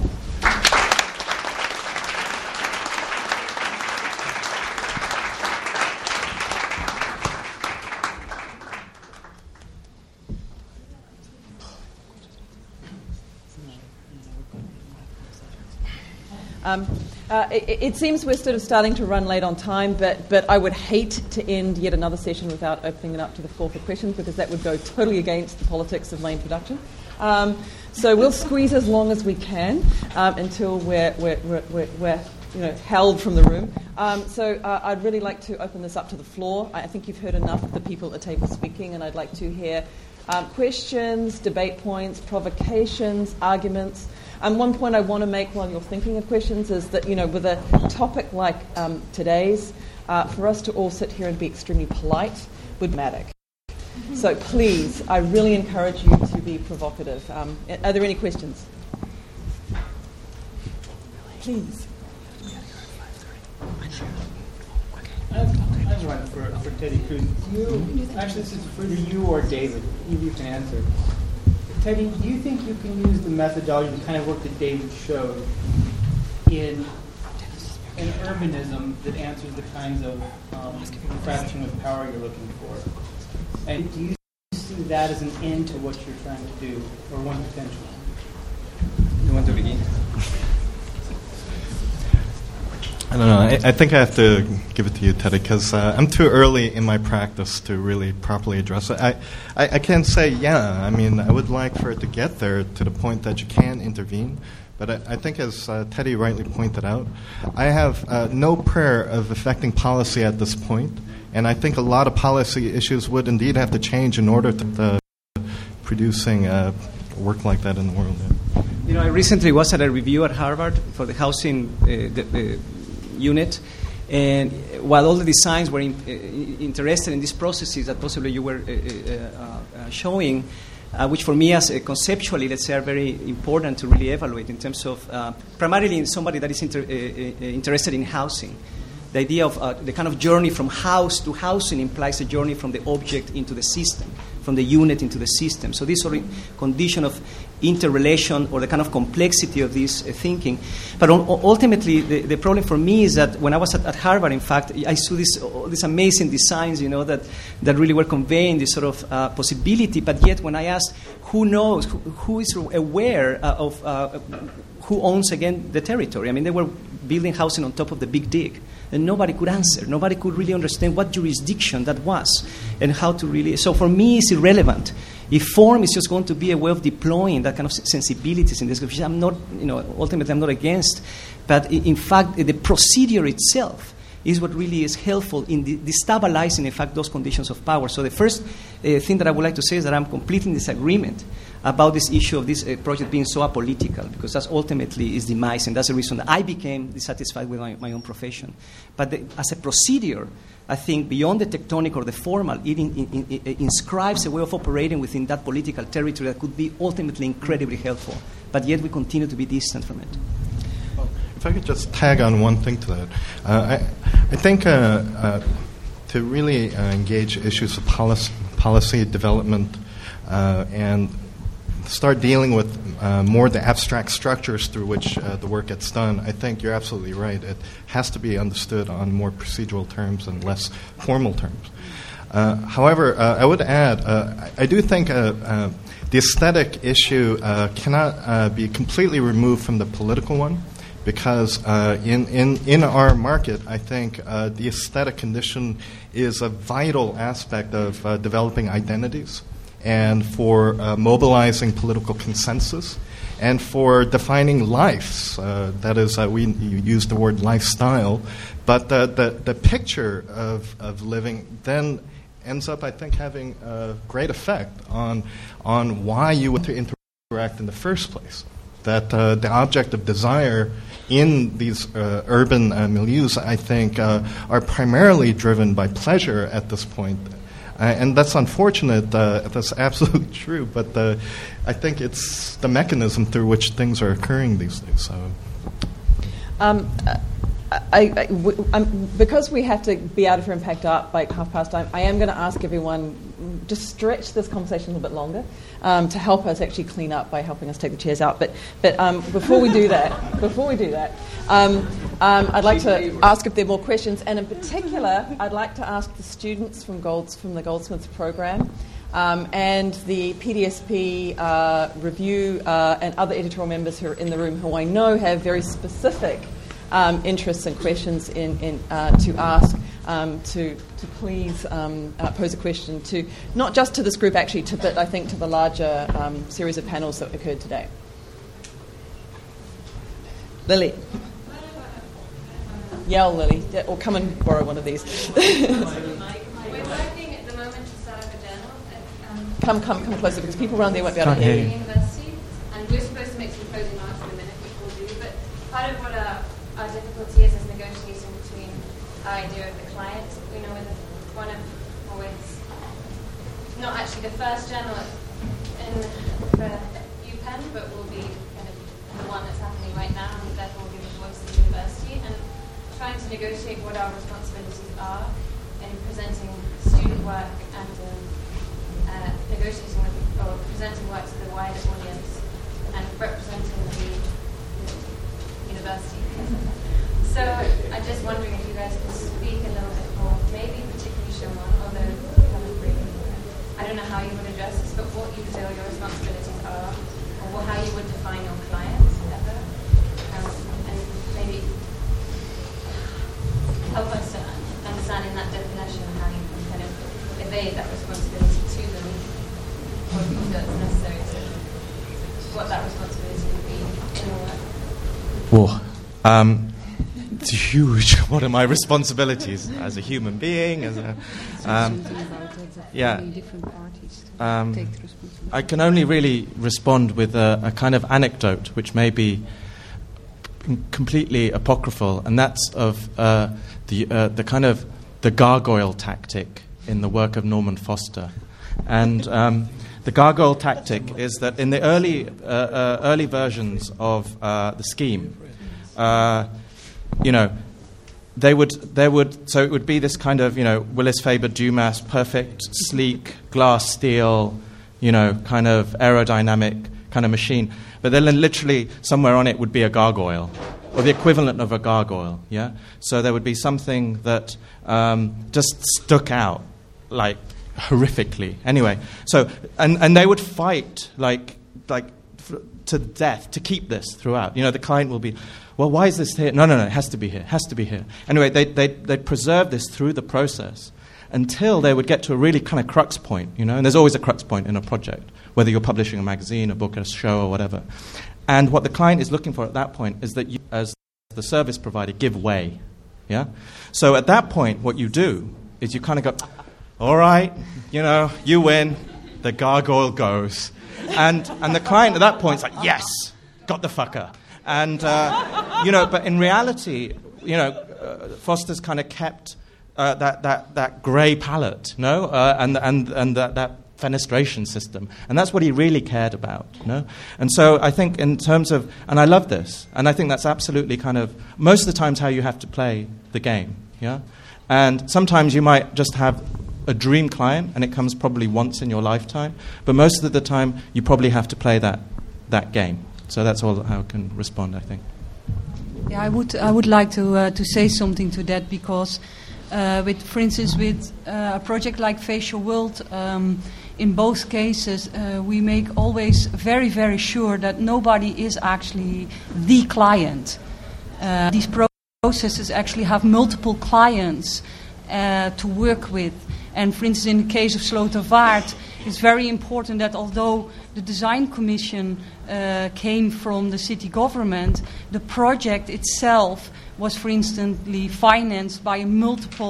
Um, uh, it, it seems we're sort of starting to run late on time, but, but I would hate to end yet another session without opening it up to the floor for questions, because that would go totally against the politics of lane production. Um, so we'll squeeze as long as we can um, until we're, we're, we're, we're, we're you know, held from the room. Um, so uh, I'd really like to open this up to the floor. I think you've heard enough of the people at the table speaking, and I'd like to hear um, questions, debate points, provocations, arguments. Um, one point I want to make while you're thinking of questions is that, you know, with a topic like um, today's, uh, for us to all sit here and be extremely polite would matter. So please, I really encourage you to be provocative. Um, are there any questions? Please. I have one for, for Teddy Cruz. You, actually, this is for you or David. Either you can answer. Teddy, do you think you can use the methodology, the kind of work that David showed, in an urbanism that answers the kinds of um, fraction of power you're looking for? And do you see that as an end to what you're trying to do, or one potential? You want to begin? I don't know. I, I think I have to give it to you, Teddy, because uh, I'm too early in my practice to really properly address it. I, I, I can't say, yeah, I mean, I would like for it to get there to the point that you can intervene. But I, I think, as uh, Teddy rightly pointed out, I have uh, no prayer of affecting policy at this point. And I think a lot of policy issues would indeed have to change in order to uh, producing uh, work like that in the world. Yeah. You know, I recently was at a review at Harvard for the housing uh, the, uh, unit, and while all the designs were in, uh, interested in these processes that possibly you were uh, uh, uh, showing, uh, which for me as uh, conceptually, let's say, are very important to really evaluate in terms of uh, primarily in somebody that is inter- uh, uh, interested in housing. The idea of uh, the kind of journey from house to housing implies a journey from the object into the system, from the unit into the system. So this sort of condition of interrelation or the kind of complexity of this uh, thinking. But on, ultimately, the, the problem for me is that when I was at, at Harvard, in fact, I saw this, uh, these amazing designs, you know, that, that really were conveying this sort of uh, possibility. But yet, when I asked who knows, who, who is aware uh, of uh, who owns, again, the territory? I mean, they were building housing on top of the Big Dig. And nobody could answer. Nobody could really understand what jurisdiction that was and how to really... So for me, it's irrelevant. If form is just going to be a way of deploying that kind of sensibilities in this, which I'm not, you know, ultimately I'm not against. But in fact, the procedure itself is what really is helpful in de- destabilizing, in fact, those conditions of power. So the first uh, thing that I would like to say is that I'm completely in disagreement about this issue of this uh, project being so apolitical, because that's ultimately its demise, and that's the reason that I became dissatisfied with my, my own profession. But the, as a procedure, I think beyond the tectonic or the formal, it in, in, in, inscribes a way of operating within that political territory that could be ultimately incredibly helpful. But yet we continue to be distant from it. If I could just tag on one thing to that. Uh, I, I think uh, uh, to really uh, engage issues of policy, policy development uh, and start dealing with uh, more the abstract structures through which uh, the work gets done, I think you're absolutely right. It has to be understood on more procedural terms and less formal terms. Uh, however, uh, I would add, uh, I, I do think uh, uh, the aesthetic issue uh, cannot uh, be completely removed from the political one, because uh, in, in, in our market, I think uh, the aesthetic condition is a vital aspect of uh, developing identities, and for uh, mobilizing political consensus, and for defining lives. Uh, that is, uh, we use the word lifestyle, but the, the, the picture of, of living then ends up, I think, having a great effect on on why you want to interact in the first place. That uh, the object of desire in these uh, urban uh, milieus, I think, uh, are primarily driven by pleasure at this point. Uh, and that's unfortunate. Uh, that's absolutely true. But uh, I think it's the mechanism through which things are occurring these days. So. Um, I, I, w- um, because we have to be out of here and packed up by half past time, I am going to ask everyone to stretch this conversation a little bit longer um, to help us actually clean up by helping us take the chairs out. But but um, before we do that, before we do that, um, um, I'd like to ask if there are more questions, and in particular, I'd like to ask the students from Golds from the Goldsmiths program. Um, and the P D S P uh, review uh, and other editorial members who are in the room who I know have very specific um, interests and questions in, in, uh, to ask, um, to, to please um, uh, pose a question to, not just to this group actually, to, but I think to the larger um, series of panels that occurred today. Lily. Yell, Lily, or come and borrow one of these. Come, come, come closer, because people around there won't be able to hear you. University, and we're supposed to make some closing remarks in a minute, which we'll do. But part of what our, our difficulty is is negotiating between our idea of the client. We know with one of, or with not actually the first journal in the UPenn, but will be kind of the one that's happening right now, and therefore will give a voice to the university, and trying to negotiate what our responsibilities are in presenting student work and um, Uh, negotiating with, or presenting work to the wider audience and representing the university. So I'm just wondering if you guys could speak a little bit more, maybe particularly Shimon, although you haven't really, I don't know how you would address this, but what you feel your responsibilities are, or how you would define your clients ever, um, and maybe help us to understand in that definition how you can kind of evade that responsibility to them, or if you feel it's necessary to, what that responsibility would be in your work. Well, um, it's huge. What are my responsibilities as a human being? As a, um, yeah, um, I can only really respond with a, a kind of anecdote, which may be completely apocryphal, and that's of uh, the uh, the kind of the gargoyle tactic in the work of Norman Foster. And um, the gargoyle tactic is that in the early uh, uh, early versions of uh, the scheme, uh, you know, they would they would so it would be this kind of, you know, Willis Faber Dumas, perfect, sleek, glass steel, you know, kind of aerodynamic kind of machine. But then literally somewhere on it would be a gargoyle, or the equivalent of a gargoyle, yeah? So there would be something that um, just stuck out, like, horrifically. Anyway, so, and, and they would fight, like, like f- to death to keep this throughout. You know, the client will be, well, why is this here? No, no, no, it has to be here, it has to be here. Anyway, they they they preserve this through the process until they would get to a really kind of crux point, you know, and there's always a crux point in a project, whether you're publishing a magazine, a book, a show, or whatever. And what the client is looking for at that point is that you, as the service provider, give way, yeah? So at that point, what you do is you kind of go, all right, you know, you win, the gargoyle goes. And and the client at that point is like, yes, got the fucker. And, uh, you know, but in reality, you know, uh, Foster's kind of kept uh, that, that, that grey palette, no? Uh, and and, and that, that fenestration system. And that's what he really cared about, you know? And so I think in terms of, and I love this, and I think that's absolutely kind of, most of the times how you have to play the game, yeah? And sometimes you might just have a dream client, and it comes probably once in your lifetime, but most of the time you probably have to play that that game. So that's all how I can respond, I think. Yeah, I would I would like to uh, to say something to that, because uh, with, for instance, with uh, a project like Face Your World, um, in both cases uh, we make always very very sure that nobody is actually the client. Uh, these pro- processes actually have multiple clients uh, to work with. And for instance, in the case of Slotervaart, it's very important that although the design commission uh, came from the city government, the project itself was, for instance, financed by multiple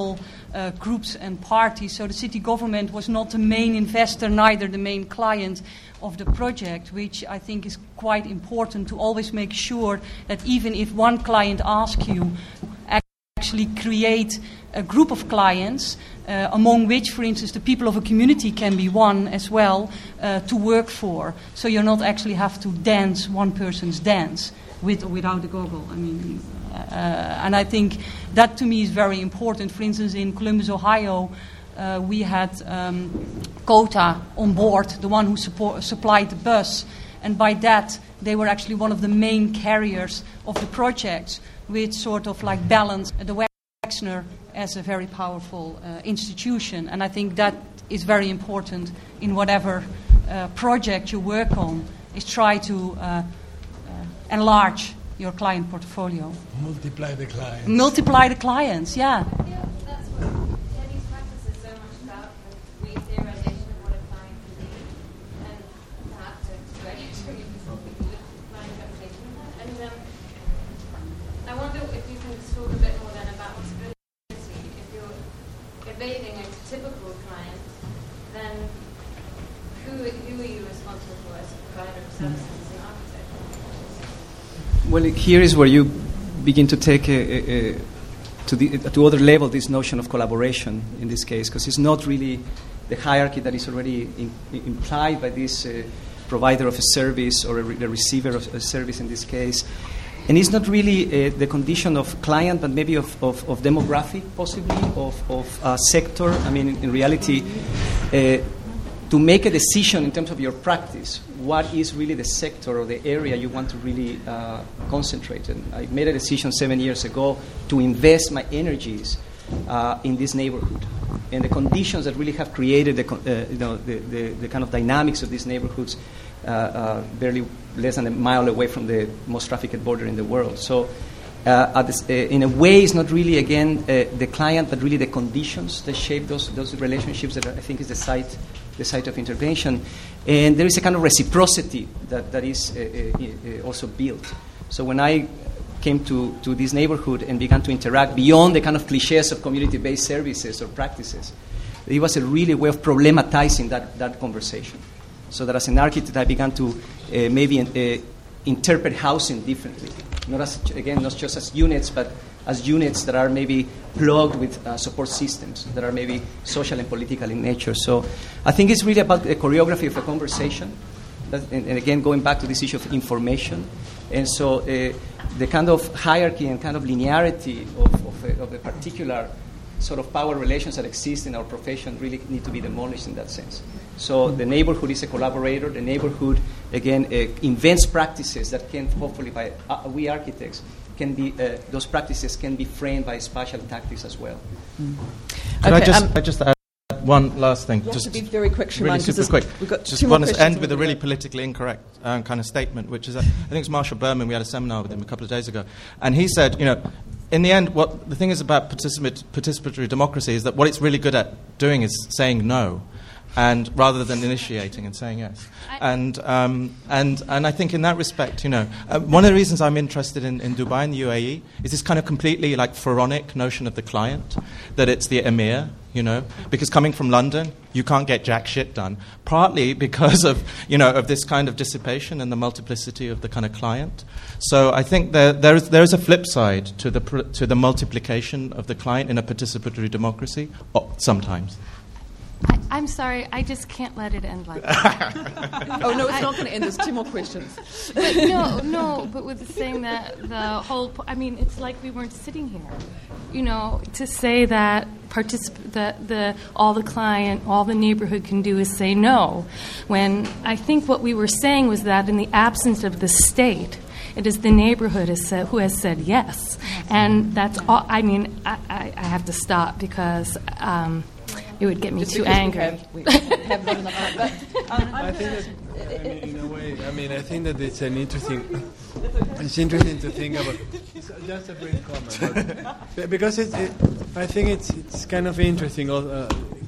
uh, groups and parties. So the city government was not the main investor, neither the main client of the project, which I think is quite important to always make sure that even if one client asks you, actually create a group of clients, uh, among which, for instance, the people of a community can be one as well, uh, to work for. So you not actually have to dance one person's dance with or without a goggle. I mean, uh, and I think that to me is very important. For instance, in Columbus, Ohio, uh, we had um, Kota on board, the one who support, supplied the bus, and by that they were actually one of the main carriers of the project, which sort of like balanced the Wexner as a very powerful uh, institution. And I think that is very important in whatever uh, project you work on, is try to uh, uh, enlarge your client portfolio. Multiply the clients. Multiply the clients, yeah. Yeah, that's what Teddy's practice is so much about, the re-theorization of what a client can be, and perhaps to explain it to you before we do it, my interpretation of that. And um, I wonder if you can talk a bit more then about responsibility. If you're evading a typical client, then who, who are you responsible for as a provider of services as an architect? Well, here is where you begin to take a, a, a, to, the, to other level this notion of collaboration in this case, because it's not really the hierarchy that is already in, implied by this uh, provider of a service or a re- the receiver of a service in this case. And it's not really uh, the condition of client, but maybe of, of, of demographic, possibly, of, of uh, sector. I mean, in, in reality, uh, to make a decision in terms of your practice, what is really the sector or the area you want to really uh, concentrate in. I made a decision seven years ago to invest my energies uh, in this neighborhood. And the conditions that really have created the, uh, you know, the, the, the kind of dynamics of these neighborhoods uh, uh, barely less than a mile away from the most trafficked border in the world. So uh, at this, uh, in a way, it's not really, again, uh, the client, but really the conditions that shape those, those relationships that I think is the site the site of intervention. And there is a kind of reciprocity that, that is uh, uh, also built. So when I came to, to this neighborhood and began to interact beyond the kind of cliches of community-based services or practices, it was a really way of problematizing that, that conversation. So that as an architect, I began to uh, maybe uh, interpret housing differently. Not as, again, not just as units, but as units that are maybe plugged with uh, support systems that are maybe social and political in nature. So I think it's really about the choreography of a conversation. That, and, and again, going back to this issue of information. And so uh, the kind of hierarchy and kind of linearity of, of, a, of a particular sort of power relations that exist in our profession really need to be demolished in that sense. So the neighborhood is a collaborator. The neighborhood, again, uh, invents practices that can hopefully, by uh, we architects, can be uh, those practices can be framed by spatial tactics as well. Mm. Could Okay, I just um, I just add one last thing? You just have to be very quick, Shimon, really 'cause super there's- quick. we've got Just two more want to questions end and with a we'll really go. politically incorrect um, kind of statement, which is that I think it's Marshall Berman. We had a seminar with him a couple of days ago, and he said, you know, in the end, what the thing is about participatory, participatory democracy is that what it's really good at doing is saying no, and rather than initiating and saying yes. And um, and and I think in that respect, you know, uh, one of the reasons I'm interested in, in Dubai and the U A E is this kind of completely like pharaonic notion of the client, that it's the emir, you know, because coming from London, you can't get jack shit done, partly because of, you know, of this kind of dissipation and the multiplicity of the kind of client. So I think there there is there is a flip side to the pr- to the multiplication of the client in a participatory democracy, oh, sometimes. I, I'm sorry, I just can't let it end like that. Oh, no, it's I- not going to end. There's two more questions. But no, no, but with saying that the whole, po- I mean, it's like we weren't sitting here. You know, to say that particip- that the all the client, all the neighborhood can do is say no, when I think what we were saying was that in the absence of the state, it is the neighborhood has said, who has said yes. And that's all, I mean, I, I, I have to stop because um, it would get me Just too because we angry. have- we have not enough time, but, um, I I'm think just- that, I mean, in a way, I mean, I think that it's an interesting, it's interesting to think about. It's just a brief comment, but, because it's, it, I think it's it's kind of interesting. Uh,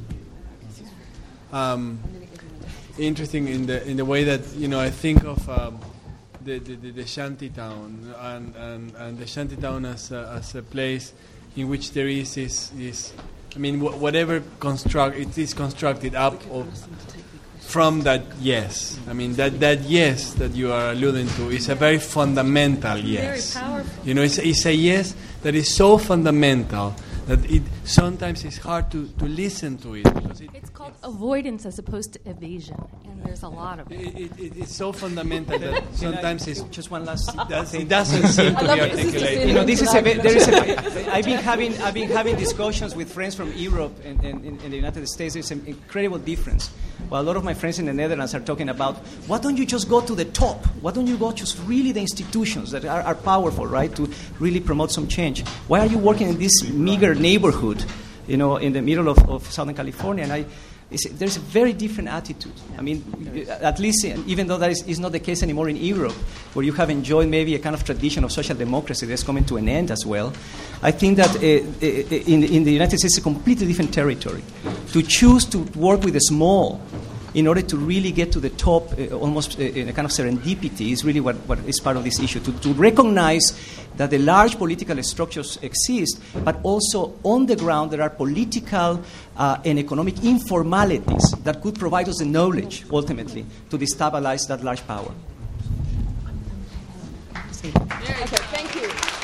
um, interesting in the in the way that, you know, I think of um, the, the, the the shanty town and, and, and the shanty town as a, as a place in which there is this this I mean, wh- whatever construct it is constructed up of, from that yes. I mean, that, that yes that you are alluding to is a very fundamental yes. Very powerful. You know, it's, it's a yes that is so fundamental that it sometimes it's hard to, to listen to it because it, It's called avoidance as opposed to evasion, and there's a lot of it. it, it it's so fundamental that sometimes it's Just one last does, it doesn't seem to I be love this. This is articulated. You know, this is a ve- there is a, I've been having I've been having discussions with friends from Europe and, and, and the United States. There's an incredible difference. Well, a lot of my friends in the Netherlands are talking about, why don't you just go to the top? Why don't you go to really the institutions that are, are powerful, right, to really promote some change? Why are you working in this meager neighborhood, you know, in the middle of, of Southern California? And I, it's, there's a very different attitude. I mean, at least, even though that is, is not the case anymore in Europe, where you have enjoyed maybe a kind of tradition of social democracy that's coming to an end as well, I think that uh, in, in the United States it's a completely different territory. To choose to work with the small in order to really get to the top, uh, almost uh, in a kind of serendipity, is really what, what is part of this issue. To, to recognize that the large political structures exist, but also on the ground there are political uh, and economic informalities that could provide us the knowledge, ultimately, to destabilize that large power. Okay, thank you.